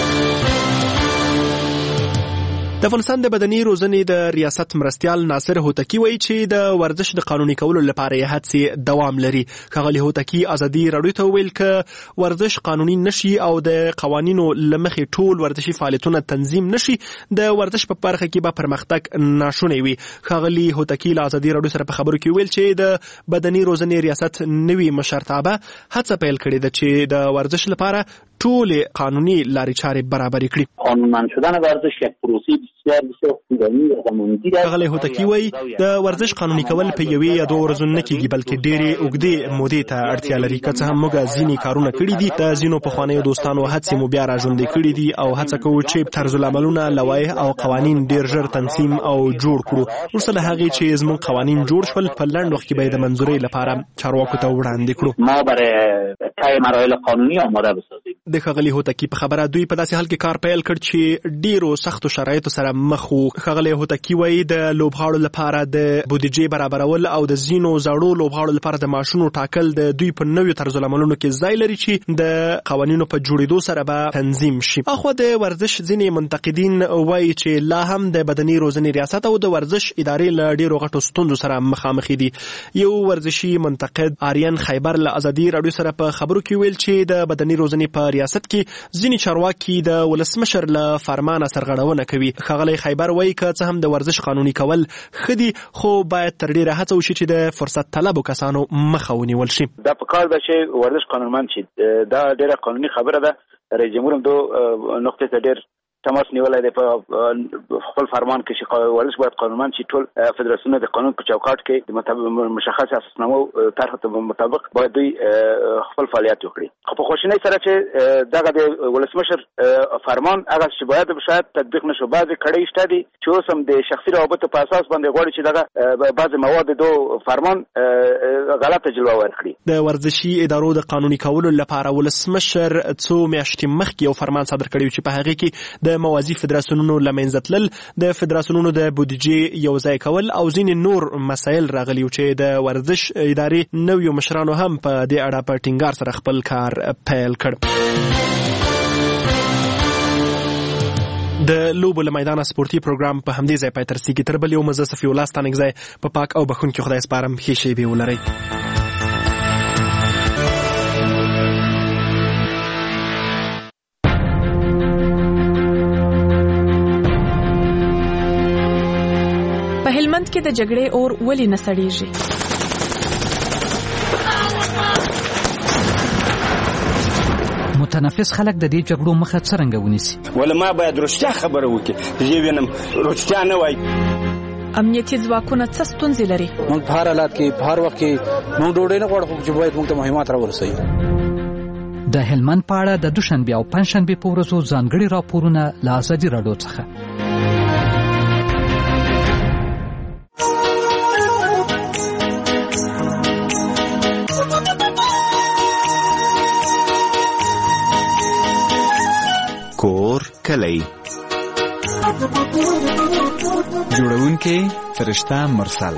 د افغانستان د بدني روزنې د ریاست مرستیال ناصر هوتکی وایي چې د ورزش د قانوني کولو لپاره یې هڅې دوام لري. ښاغلی هوتکی ازادي راډیو ته وویل که ورزش قانوني نشي او د قوانینو له مخې ټول ورزشي فعالیتونه تنظیم نشي د ورزش په برخه کې به پرمختګ ناشونی وي. ښاغلی هوتکی له ازادي راډیو سره په خبرو کې ویل چې د بدني روزنې ریاست نوي مشرتابه هڅه پیل کړې ده چې د ورزش لپاره ټول قانوني لارې چارې برابرې کړي. قانونمند شدن ورزش یک پروسه بسیار بسیار طولانی و زمانگیر است. ښاغلی هوتکی وایي د ورزش قانوني کول په یوې یا دوه ورځو نه کیږي بلکې ډېرې اوږدې مودې ته اړتیا لري. که څه هم موږ ځینې کارونه کړي دي، د ځینو پخوانیو دوستانو هڅې مو بیا راژوندۍ کړي دي او هڅه کوو چې طرزالعملونه، لوایح او قوانین ډېر ژر تنظیم او جوړ کړو. وروسته له هغې چې زموږ قوانین جوړ شول په لنډ وخت کې به یې د منظورۍ لپاره چارواکو ته وړاندې کړو. ما برای طی مراحل قانونی آماده بسازیم. د ښاغلي هوتکی په خبره دوی په داسې حال کې کار پیل کړ چې ډیرو سختو شرایطو سره مخ وو. ښاغلی هوتکی وایي د لوبغاړو لپاره د بودیجې برابرول او د ځینو زړو لوبغاړو لپاره د معاشونو ټاکل د دوی په نویو طرزالعملونو کې ځای لري چې د قوانینو په جوړېدو سره به تنظیم شي. اخوا د ورزش ځینې منتقدین وایي چې لا هم د بدني روزنې ریاست او د ورزش ادارې له ډیرو غټو ستونزو سره مخامخ دي. یو ورزشي منتقد آریان خیبر له ازادي راډیو سره په خبرو کې ویل چې د بدني روزنې په ریاست کې ځینې چارواکي د ولسمشر له فرمانه سرغړونه کوي. ښاغلی خیبر وایي که څه هم د ورزش قانوني کول ښه دي، خو باید تر ډیره هڅه وشي چې د فرصت طلبو کسانو مخه ونیول شي. دا په کار ده چې ورزش قانونمند شي. دا ډیره قانوني خبره ده. رئیس جمهور هم دو نقطې ته ډیر تماس نیولای دی په خپل فرمان کې چې ولس باید قانونمند شي. ټول فدراسیونونه د قانون په چوکاټ کې د مطابق مشخص اساسنامه طرح ته مطابق باید دوی خپل فعالیت وکړي. خو په خوشنۍ سره چې دغه د ولسمشر فرمان هغه چې باید شاید تطبیق نشو. بعضې کړۍ شته دي چې اوس هم د شخصي روابطو په اساس باندې غواړي چې دغه بعضې مواد دو فرمان غلطه جلوه ورکړي. د ورزشي ادارو د قانوني کولو لپاره ولسمشر څو میاشتې مخکې یو فرمان صادر کړی چې په هغه کې د موازی فدراسیونونو له منځه تلل، د فدراسیونونو د بودیجې یو ځای کول او ځینې نور مسایل راغلي چې د ورزش ادارې نویو مشرانو هم په دې اړه په ټینګار سره خپل کار پیل کړ. د لوبو له میدانه سپورتي پروګرام په همدې ځای پای ته رسیږي. تر بل یو مزه صفي الله ستانکزی په پاک او بخښونکي خدای سپارم. ښې شېبې ولرئ. په هلمند کې د جګړې اور ولې نه سړیږي؟ متنفس خلک د دې جګړو مخه څرنګه ونیسي؟ ولې ما باید رښتیا خبره وکړي، زه وینم رښتیا نه وایي. امنیتي ځواکونه څه ستونزې لري؟ موږ په هر حالت کې په هر وخت کې موږ ډوډۍ نه غواړو چې باید موږ ته مهمات راورسوي. د هلمند په اړه د دوشنبې او پنجشنبې په ورځو ځانګړي راپورونه له ازادي راډیو څخه. کور کلی جوړونکې فرشته مرسل.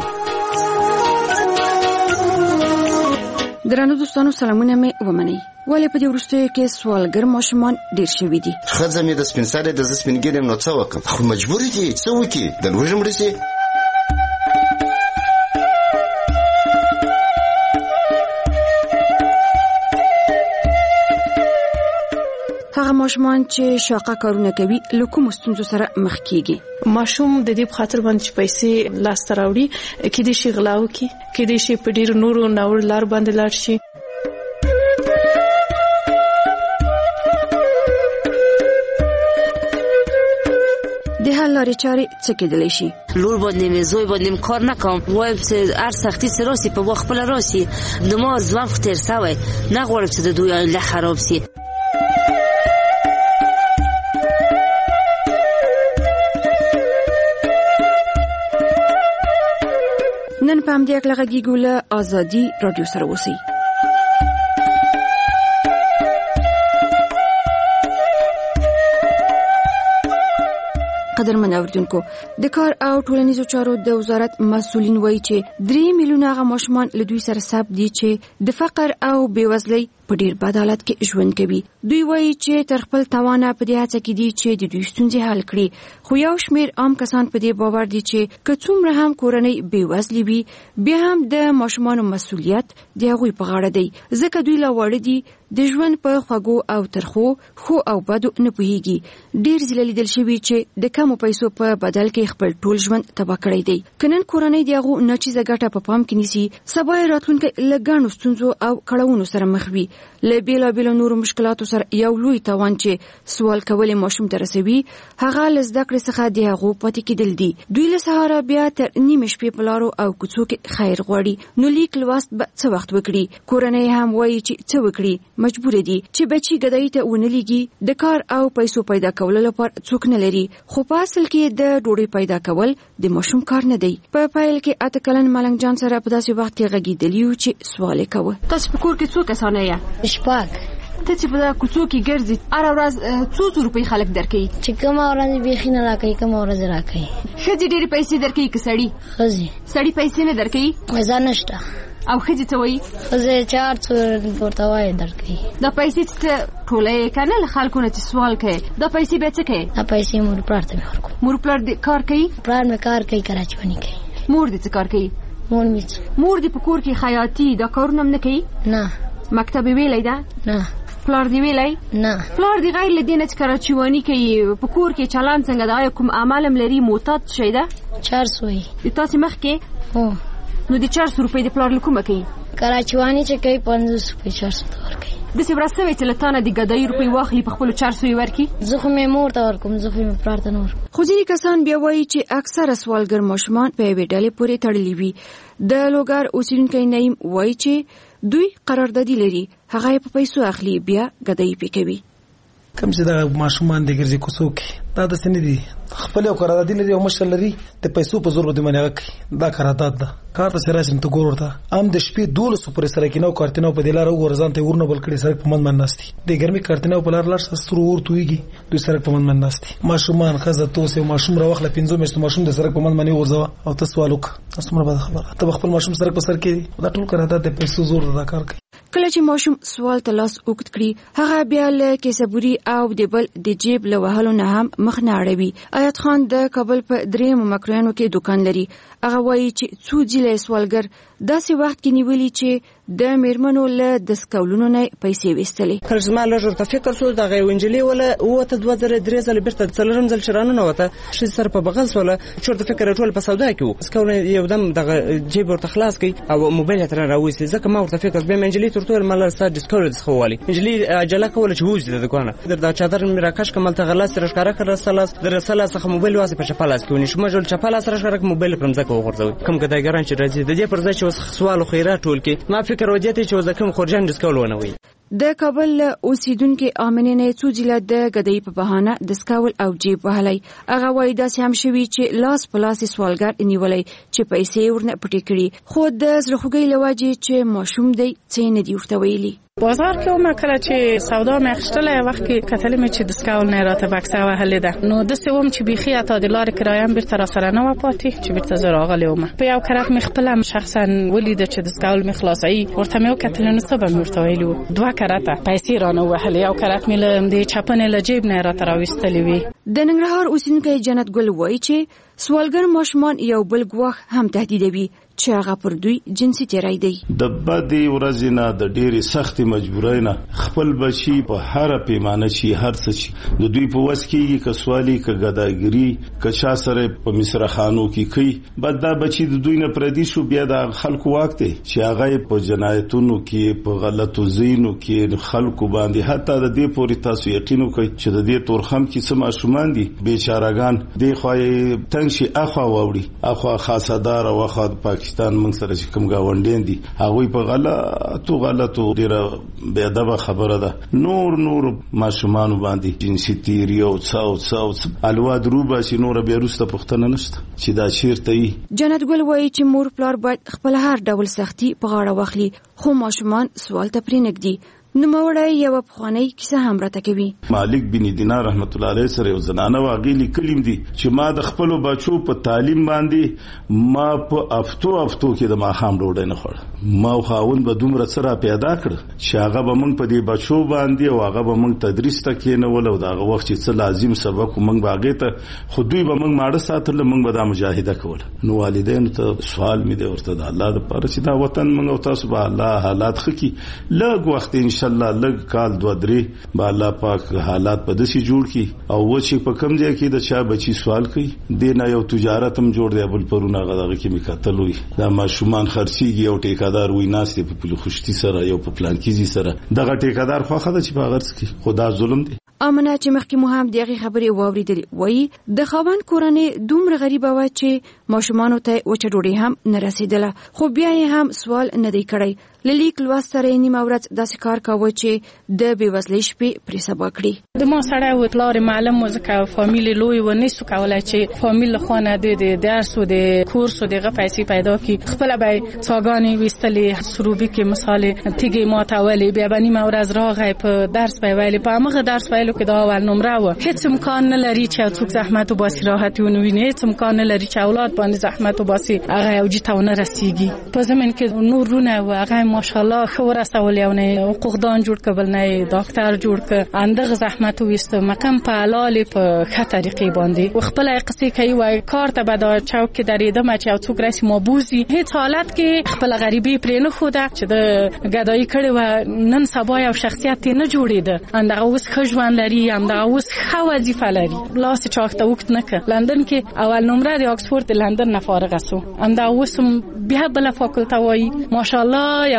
درنو دوستانو سلامونه مې ومنئ. ولې په دې وروستیو کې سوالګر ماشومان ډېر شوي دي؟ ښځه مې د سپین سرې د زه سپینګیر یم نو څه وکړم؟ خو مجبور دي څه وکړي، د لوږې مړه شي. هغه ماشومان چې شاقه کارونه کوي له کومو ستونزو سره مخ کیږي؟ ماشوم د دې په خاطر باندې چې پیسې لاسته راوړي کېدای شي غلا وکړي، کېدای شي په ډېرو نورو ناوړه لار باندې لاړ شي. د حل لارې چارې څه کېدلی شي؟ لور باندې مې زوی باندې کار نه کوم، وایم چې هر سختي سره راسي په وخت خپله راسي. د ما ځوان خو تېر سوی، نه غواړم چې د دوی عایله خراب سي. نن په همدې هکله غږیږو له ازادي راډیو سره اوسئ. قدرمن اوریدونکو، د کار او ټولنیزو چارو د وزارت مسؤلین وایي چې درې میلیونه هغه ماشومان له دوی سره ثبت دي چې د فقر او بېوزلۍ په ډیر بد حالت کې ژوند کوي. دوی وایي چې تر خپل توانه په دې هڅه کې دي چې د دوی ستونزې حل کړي، خو یو شمیر عام کسان په دې باور دي چې که څومره هم کورنۍ بېوزلې وي، بیا هم د ماشومانو مسؤلیت د هغوی په غاړه دی، ځکه دوی لا واړه دي، د ژوند په خوږو او ترخو خو او بدو نه پوهیږي. ډیر ځله لیدل شوي چې د کمو پیسو په بدل کې خپل ټول ژوند تباه کړی دی. که نن کورنۍ د هغو ناچیزه ګټه په پام کې نیسي، سبا یې راتلونکی له ګڼو ستونزو او کړاوونو سره مخ وي. له بېلابېلو نورو مشکلاتو سره یو لوی تاوان چې سوال کول ماشوم ته رسوي، هغه له زده کړې څخه د هغو پاتې کېدل دي. دوی له سهاره بیا تر نیمې شپې په لارو او کوڅو کې خیر غواړي، نو لیک لوست به څه وخت وکړي؟ کورنۍ هم وایي چې څه وکړي، مجبور دي چې بچي ګدایي ته ونه لېږي. د کار او پیسو پیدا کولو لپاره څوک نه لري، خو په اصل کې د ډوډۍ پیدا کول د ماشوم کار نه دی. په پیل کې اته کلن ملنګ جان سره په داسې وخت کې غږېدلی یو چې سوال یې کوه. تاسو په کور کې څو کسانه یې؟ شپږ. ته چې په کوڅو کې ګرځې هره ورځ څو څو روپۍ خلک درکوي؟ چې کومه ورځ بیخي نه راکوي، کومه ورځ راکوي. ښځې ډېرې پیسې درکوي که سړي؟ ښځې. سړي پیسې نه درکوي؟ ځا نشته. او ښځې څه وایي؟ ښځې چار څو ورته وایي درکوي. دا پیسې چې ته ټولوې که نه له خلکو نه چې سوال کوې، دا پیسې بیا څه کوې؟ دا پیسې مور پلار ته مې ورکوم. مور پلار دې کار کوي؟ پلار مې کار کوي، کراچواني کوي. مور دې څه کار کوي؟ مور مې مور دې په کور کې خیاطي دا کارونه هم نه کوي؟ نه. مکتب یې ویلی ده؟ نه. پلار دې ویلی؟ نه. پلار دې غیر له دې نه چې کراچواني کوي په کور کې چلند څنګه ده؟ آیا کوم عمل هم لري؟ معتاد شی ده؟ چار سوی. د تاسې مخکې؟ هو. نو د چار سو روپۍ د پلار له کومه کوي؟ کراچواني چې کوي پنځوس روپۍ چار سو ته ورکوي. د څه ورسته چې لتانه د ګدای روپی واخلي په خپل چار سوی ورکی زه خو مې مور ته ورکوم زه خو مې پلار ته نه ورکوم. خو ځینې کسان بیا وایي چې اکثره سوالګر ماشومان په یوې ډلې پورې تړلي وي. د لوګر اوسیدونکی نعیم وایي چې دوی قراردادي لري، هغه یې په پیسو اخلي بیا ګدای پې کوي. کوم چې دا ماشومان د ګرځي کوڅو کې دا د سن دي خپل یو قراردادي لري او مشر لري د پیسو په زور باندې منغه کوي. دا قرارداد ده کار ته سره سم ته ګور ورته ام د شپې دولس پر سره کې نو کارتنو په دلار ورزان ته ورنه بل کړي سره په من من ناشتي د ګرمي کارتنو په لار لار سره ورتويږي دوی سره په من من ناشتي. ماشومان خزه توسه ماشوم راوخله پنځو مېشتو ماشوم د سره په من منی ورځو او تاسو والوک تاسو مر به خبره ته خپل ماشوم سره په سر کې دا ټول قرارداد د پیسو زور دا کار کوي. کله چې ماشوم سوال ته لاس اوږد کړي هغه بیا له کیسبوري او د بل د جیب له وهلو نه هم مخ نه اړوي. آیت خان د کابل په درېیمو مکرویانو کې دکان لري. هغه وایي چې څو ځله سوالګر داسې وخت کې نیولي چې د میرمنو له دسکولونو نه پیسې وستلې. کله چې ما لږ ورته فکر شو دغه وینجلي ولا وته دوه زره درې زله بیرته څلورم ځل شرانه نه وته شي سر په بغل سره چورته فکر ټول په سودا کې وو سکول یو دم دغه جیب ورته خلاص کړي او موبایل تر راوځي ځکه ما ورته فکر به منجلي ترټول مال سره ډیسکورد خوالي منجلي عجله کول چې وځي د دکانه در دا چادر مې راکش کمل ته غلاس سره ښکارا کړ سلاس در سلاس څخه موبایل واسه په چپالاس کې ونی شو مجل چپالاس سره ښکارا موبایل کوم ځکه وغورځوي کوم ګدایګران چې راځي د دې پر ځای چې سوال خیرات ټول کې ما فکر وجهته چې کوم خورجان ډیسکول ونه وي. د کابل اوسیدونکو امنینه څو ځله د ګدای په بهانه ډیسکول او جیب وهلای. هغه وایي دا هم شوی چې لاس په لاس سوالګر نیولای چې پیسې ورنه پټې کړي خو د زړخوګي لواجی چې ماشوم دی څه نه دی ورته ویلي. بازار کې ما کله چې سودا مې خشتله وخت کې کتل مې چې ډیسکاول نه راته بکسه وهلې ده نو د سوم چې بيخي اته د لار کرایم بیرته را سره نه و پاتې چې بیرته زه راغلی وم په یو کرک مې خپل شخصا ولید چې ډیسکاول مې خلاصي ورته مې کتل نو څه به مې ورته ویلو دوه کرته پیسې را نه وهلې او کرک مې له دې چپنې له جیب نه راته راوستلې وي. د ننګرهار اوسیدونکو جنت ګل وایي چې سوالګر ماشومان یو بل ګواښ هم تهدیدوي چې هغه پر دوی جنسي تیری دی. د بدې ورځې نه د ډېرې سختې مجبورۍ نه خپل بچي په هر پیمانه شي هر څه شي د دوی په وس کېږي که سوالي که ګداګري که چا سره په مصرخانو کې کوي بد دا بچي د دوی نه پردي شو بیا د خلکو واک دی چې هغه په جنایتونو کې په غلطو ځایونو کې خلکو باندې حتی د دې پورې تاسو یقین وکړئ چې د دې تورخم کې څه ماشومان دي بیچارهګان دې خو تنګ شي اخوا واوړي اخوا خاصدار او اخوا پاکستان موږ سره چې کوم گاونډین دي هغه په غلطو غلطو ډیره بے ادب خبره ده نور نور ماشومان باندې جنسي تیری او څاو څاو الوا دروبه چې نور به روسته پښتنه نشته چې دا چیرته وي. جنت ګل وایي چې مور پلار باید خپل هر ډول سختي په غاړه واخلي خو ماشومان سوال ته پرې نګدي. نو مړی یو افغاني کیسه هم راته کوي. مالک بن دینار رحمت الله علیه سره یو زنانه واغلی کلیم دي چې ما د خپل بچو په تعلیم باندې ما په افتو افتو کې د ماخام ډوډۍ نه خوړ ما خاون به دومره سره پیدا کړ چې هغه به موږ په دې بچو باندې او هغه به موږ تدریس ته کې نه ول او دغه وخت چې څه لازم سبق موږ باغې ته خو دوی به موږ ماړه ساتل موږ به د مجاهده کول. نو والدین ته سوال مې دی ورته د الله لپاره چې دا وطن موږ او تاسو به الله حالات خکې لږ وخت ان شاء الله لږ کال دوه درې به الله پاک حالات په دسي جوړ کی او و چې په کم ځای کې د چا بچي سوال کوي دینه یو تجارت هم جوړ دی بل پرونه غداغه کې میکتل وي دا ماشومان خرڅيږي او ټیکادار وای ناس په پلو خوشتي سره یو په پلان کې سره دغه ټیکادار خو خدای چې په غرض کې خدا ظلم دی. امنه چې مخکې مو هم دغه خبرې واوریدلې وایي د خاوند کورنۍ دومره غریبه و چې ماشومان ته وچه ډوډۍ هم نه رسیدله خو بیا یې هم سوال نه دی کړی. للیک لوست سره نیمه ورځ داسې کار کاوه چې د بېوزلۍ شپې پرې سبا کړي. د ما سړی و پلار معلم و ځکه فامیل لوی و نسو کولی چې فامیل خو نه د درس و د کورس و دغه پیسې پیدا کړي خپله به یې څاګانې ویستلې سروبي کې مثال تیږې ماتولې بیا به نیمه ورځ راغی په درس به یې ویلې په همغه درس ویلو کې د اول نمره و هیڅ امکان نه لري چې څوک زحمت وباسي راحت یې ونه ویني هیڅ امکان نه لري چې اولاد باندې زحمت وباسي هغه یو جې ته ونه رسیږي په زمین کې نور رونه و هغه ماشاءالله ښه ورسول یو نه حقوقدان جوړ کړ بل نه ډاکټر جوړ کړ اندغه زحمت ویست مقام په حلال په ښه طریقې باندې خپل قصې کوي وای کار ته به دا چوک کې درېدم چې یو څوک راسي مابوزي هیڅ حالت کې خپل غریبي پرې نه خوده چې د ګدایي کړي و نن سبا یو شخصیت نه جوړېده اندغه اوس ښه ژوند لري اندغه اوس ښه وظیفه لري لاس چاکته وخت نه کړ لندن کې اول نمره د اکسفورد لندن نه فارغ اسو اندغه اوس بیا بل فاکولته وای ماشاءالله یو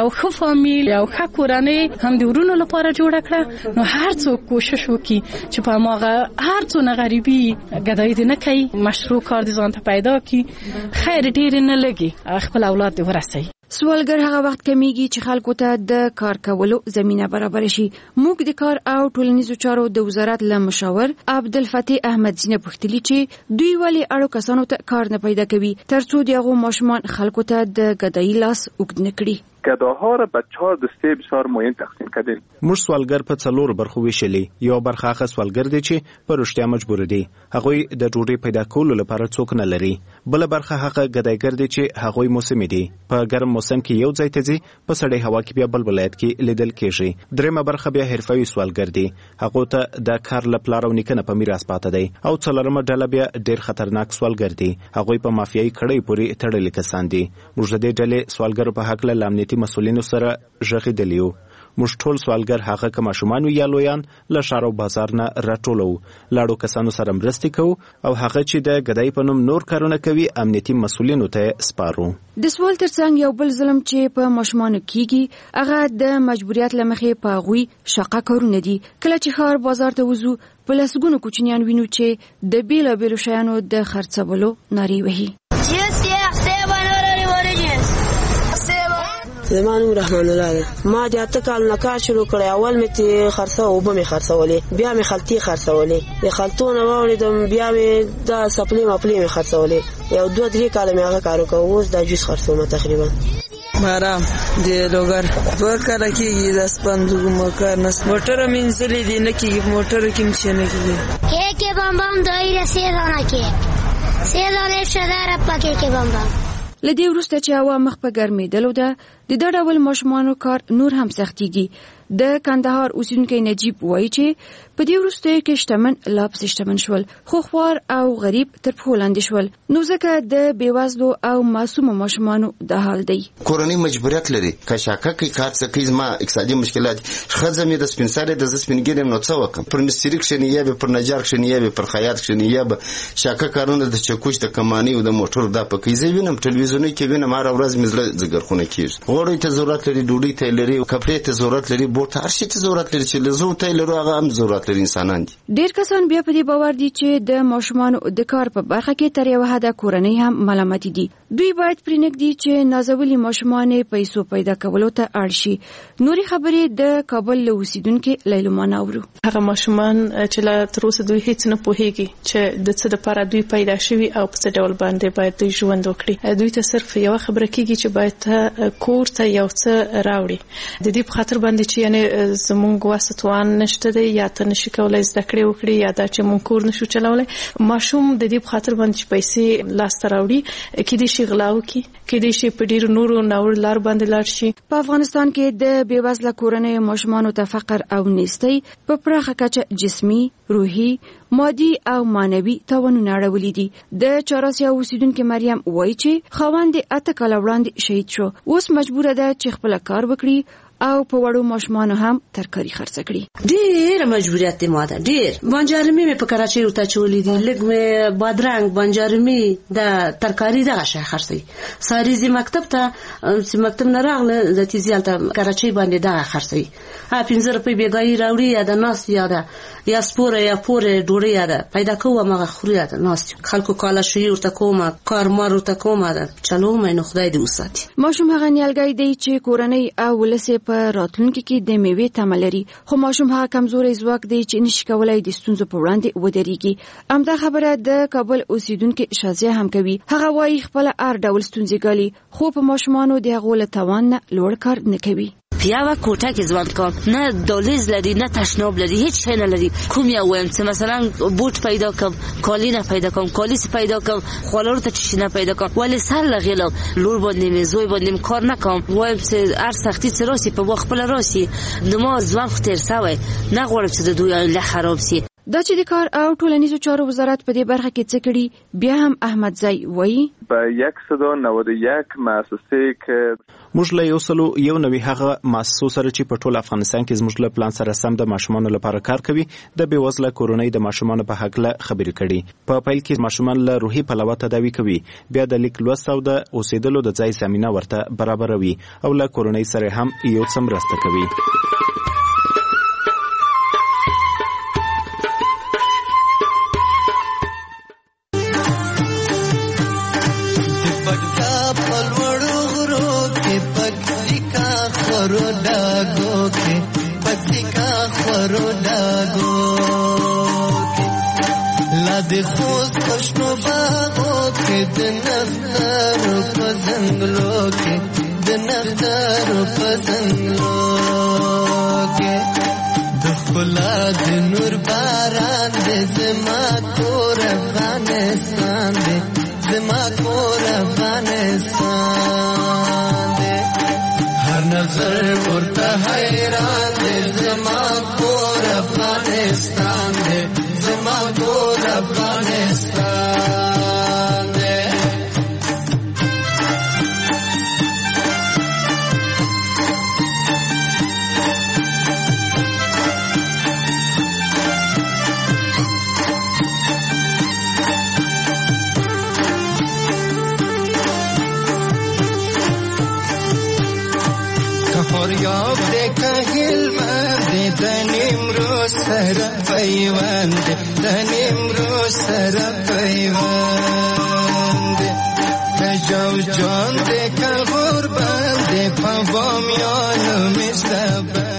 یو ښه فامیل یو ښه کورنۍ هم د ورونو لپاره جوړ کړه نو هر څوک کوشش وکړي چې په ماغه هر څو غریبي ګدای دې نه کوي مشروع کار دې ځان ته پیدا کړي خیر ډیر نه لګي خپل اولاد دې ورسوي. سوالګر هغه وخت کمیږي چې خلکو ته د کار کولو زمينه برابر شي. موږ د کار او ټولنیزو چارو د وزارت له مشاور عبدالفتاح احمد زینه پوښتلي چې دوی ولې اړو کسانو ته کار نه پیدا کوي ترڅو دغه ماشومان خلکو ته د ګدای لاس وګد نه کړي. گداها را به چهار دسته بسیار مهم تقسیم کردیم. موږ سوالګر په څلور برخو ویشلې. یو برخه هغه سوالګر دي چې په رښتیا مجبور دي. هغوی د ډوډۍ پیدا کولو لپاره څوک نه لري. بل برخه هغه ګدایګر دي چې هغوی موسمي دي. په ګرم موسم کې یو ځای ته ځي، په سړې هوا کې بیا بل ولایت کې لیدل کېږي. درېمه برخه بیا حرفوي سوالګر دي. هغه ته د کار لپاره او نکنه په میراث پاتې دي. او څلورمه ډله بیا ډېر خطرناک سوالګر دي. هغوی په مافیایي کړۍ پورې تړلي کسان دي. موږ د دې ډلې سوالګر په حق له امنیتي مسؤلینو سره ژغېدلیو. موږ ټول سوالګر هغه که ماشومان وي یا لویان له ښار او بازار نه راټولو. لاړو کسانو سره مرستې کوو او هغه چې د ګدای په نوم نور کارونه کوي امنیتي مسؤلینو ته سپارو. د سوال ترڅنګ یو بل ظلم چې په ماشومانو کیږي هغه د مجبوریت لمخې په غوي شقه کارونه دي. کله چې ښار بازار ته وځو په لسګونو کوچنیان وینو چې د بیلا بیلو شیانو د خرڅولو نارې وهي. زما نوم رحمان الله ده. ما د اته کال نه کار شروع کړی. اول مې ته خرڅه او به مې خرڅولې، بیا مې خلطي خرڅولې، د خلطو نه واوړېدم بیا مې دا سپلې مپلې مې خرڅولې. یو دوه درې کاله مې هغه کار وکړ. اوس دا جوس خرڅوم تقریبا. مارام د لوګر دوه کاله کېږي د سپندو مکار نس موټر منځلې دي نه کېږي موټر کې مشه نه کېږي. کې کې بم بم دایره سیدانه کې سیدانه شداره پکې کې بم بم. لدې وروسته چې هوا مخ په ګرمېدلو ده د دا ډول ماشومانو کار نور هم سختيږي. د کندهار اوسیدونکي نجیب وایي چې په دې وروسته کې شتمن لا پسې شتمن شول خو خوار او غریب تر پښو لاندې شول. نو ځکه د بیوزلو او معصوم ماشومانو د حال دی. کورنۍ مجبوریت لري که شاکه کوي کار څه کوي. زما اقتصادي مشکلات خزه مې د سپینسارې د سپینګریم نو څه وکم پر مستری کښنی یا به پر نجار کښنی یا به پر خیاط کښنی یا به شاکه کارونه د چکوش د کمانی او د موټر د پکې زی وینم ټلویزیون کې وینم هر ورځ مزله زګرخونه کیږي. غوړې ته ضرورت لري، ډوډۍ ته لري، کپړې ته ضرورت لري، بوټ هر شي ته ضرورت لري چې لزو ته لري هغه هم ضرورت لري انسانان دي. ډیر کسان بیا په دې باور دي چې د ماشومانو د کار په برخه کې تر یو حده کورنۍ هم ملامت دي. دوی باید پرېنګدي چې نازولي ماشومان پیسو پیدا کولو ته اړ شي. نوري خبرې د کابل له اوسیدونکو لیلما ناورو. هغه ماشومان چې لا تر اوسه دوی هیڅ نه پوهیږي چې د څه لپاره دوی پیدا شوي او په څه ډول باندې باید دوی ژوند وکړي. دوی ته صرف یو خبره کیږي چې باید کور ته یو څه راوړي. د دې په خاطر باندې چې یعنی زمونږ واسطوان نشته دی یا ته نشي کولای زده کړې وکړي یا دا چې مونږ کور نشو چلولای. ماشوم د دې په خاطر باندې چې پیسې لاس ته راوړي کېدای شي غلا وکړي، کېدای شي په ډېرو نورو ناوړه لار باندې لاړ شي. په افغانستان کې د بېوزله کورنیو ماشومانو ته فقر او نیستۍ په پراخه کچه جسمي، روحي، مادي او معنوي تاوانونه اړولي دي. د چاراسیا اوسیدونکو مریم وایي چې خاوند اته کاله وړاندې شهید شو. اوس مجبوره ده چې خپل کار وکړي او په وړو ماشومانو هم ترکاري خرڅ کړي. ډېر مجبوریت دی ماده ډېر. بانجارمي مې په کراچۍ ورته چولې دي، لږ مې بادرنګ بانجارمي د ترکاري دغه شی خرڅوي. ساري زی مکتب ته چې مکتب نه راغله د تیزي هلته کراچۍ باندې دغه خرڅوي. ها پنځه روپۍ بېګایي راوړي یا د ناست یا د یا سپوره یا پورې ډوډۍ یا د پیدا کوم هغه خوري یا د ناست خلکو کاله شوي ورته کومه کارمار ورته کومه ده چلوم نو خدای دې وساتي. ماشوم هغه نیالګی دی چې کورنۍ او ولس په راتلونکي کې د میوې تمه لري، خو ماشوم هغه کمزوري ځواک دی چې نشي کولای د ستونزو په وړاندې ودرېږي. همدا خبره د کابل اوسیدونکو شازیه هم کوي. هغه وايي خپل هر ډول ستونزې ګالي خو په ماشومانو د هغو له توان نه لوړ کار نه کوي. یو کوټه کې ځوان کوم نه دالیز لري نه تشناب لري هیڅ شی نه لري. کوم یو وایم چې مثلا بوټ پیدا کوم کالی نه پیدا کوم کالی څه پیدا کوم خولور ته چی نه پیدا کوم ولی سر لغیلو لور باندې مې زوی باندې کار نه کوم وایم چې هر سختي څه راسي په وخت خپل راسي نو ما ځوان خو تیر سوی نه غواړم چې د دوی له خراب سي. دا چې د کار او ټولنیزو چارو وزارت په دې برخه کې څه کړي بیا هم احمد زئی وایي په صد و نود و یک مؤسسه کې موږ له یو سلو یو نوي هغه مؤسسو سره چې په ټول افغانستان کې زموږ له پلان سره سم د ماشومانو لپاره کار کوي د بېوزله کورنۍ د ماشومانو په حق له خبرې کړي. په پیل کې ماشومان له روحي پلوه تداوي کوي، بیا د لیک لوست او د اوسېدلو د ځای زمینه ورته برابروي او له کورنۍ سره هم یو څه مرسته کوي. د خوست پښنو باغو کې د نخترو په ځنګلو کې د نخترو په ځنګلو کې د ښکلا د نور باران دی زما کور افغانستان دی زما کور افغانستان دی هر نظر ورته حیران دی زما کور افغانستان دی زما کور افغانستان دی. که فریاب دی که هلمند دی د نیمروز سره پیوند دی د نیمروز سره پیوند دی که جوجان دی که غربند دی په بامیانو مې زده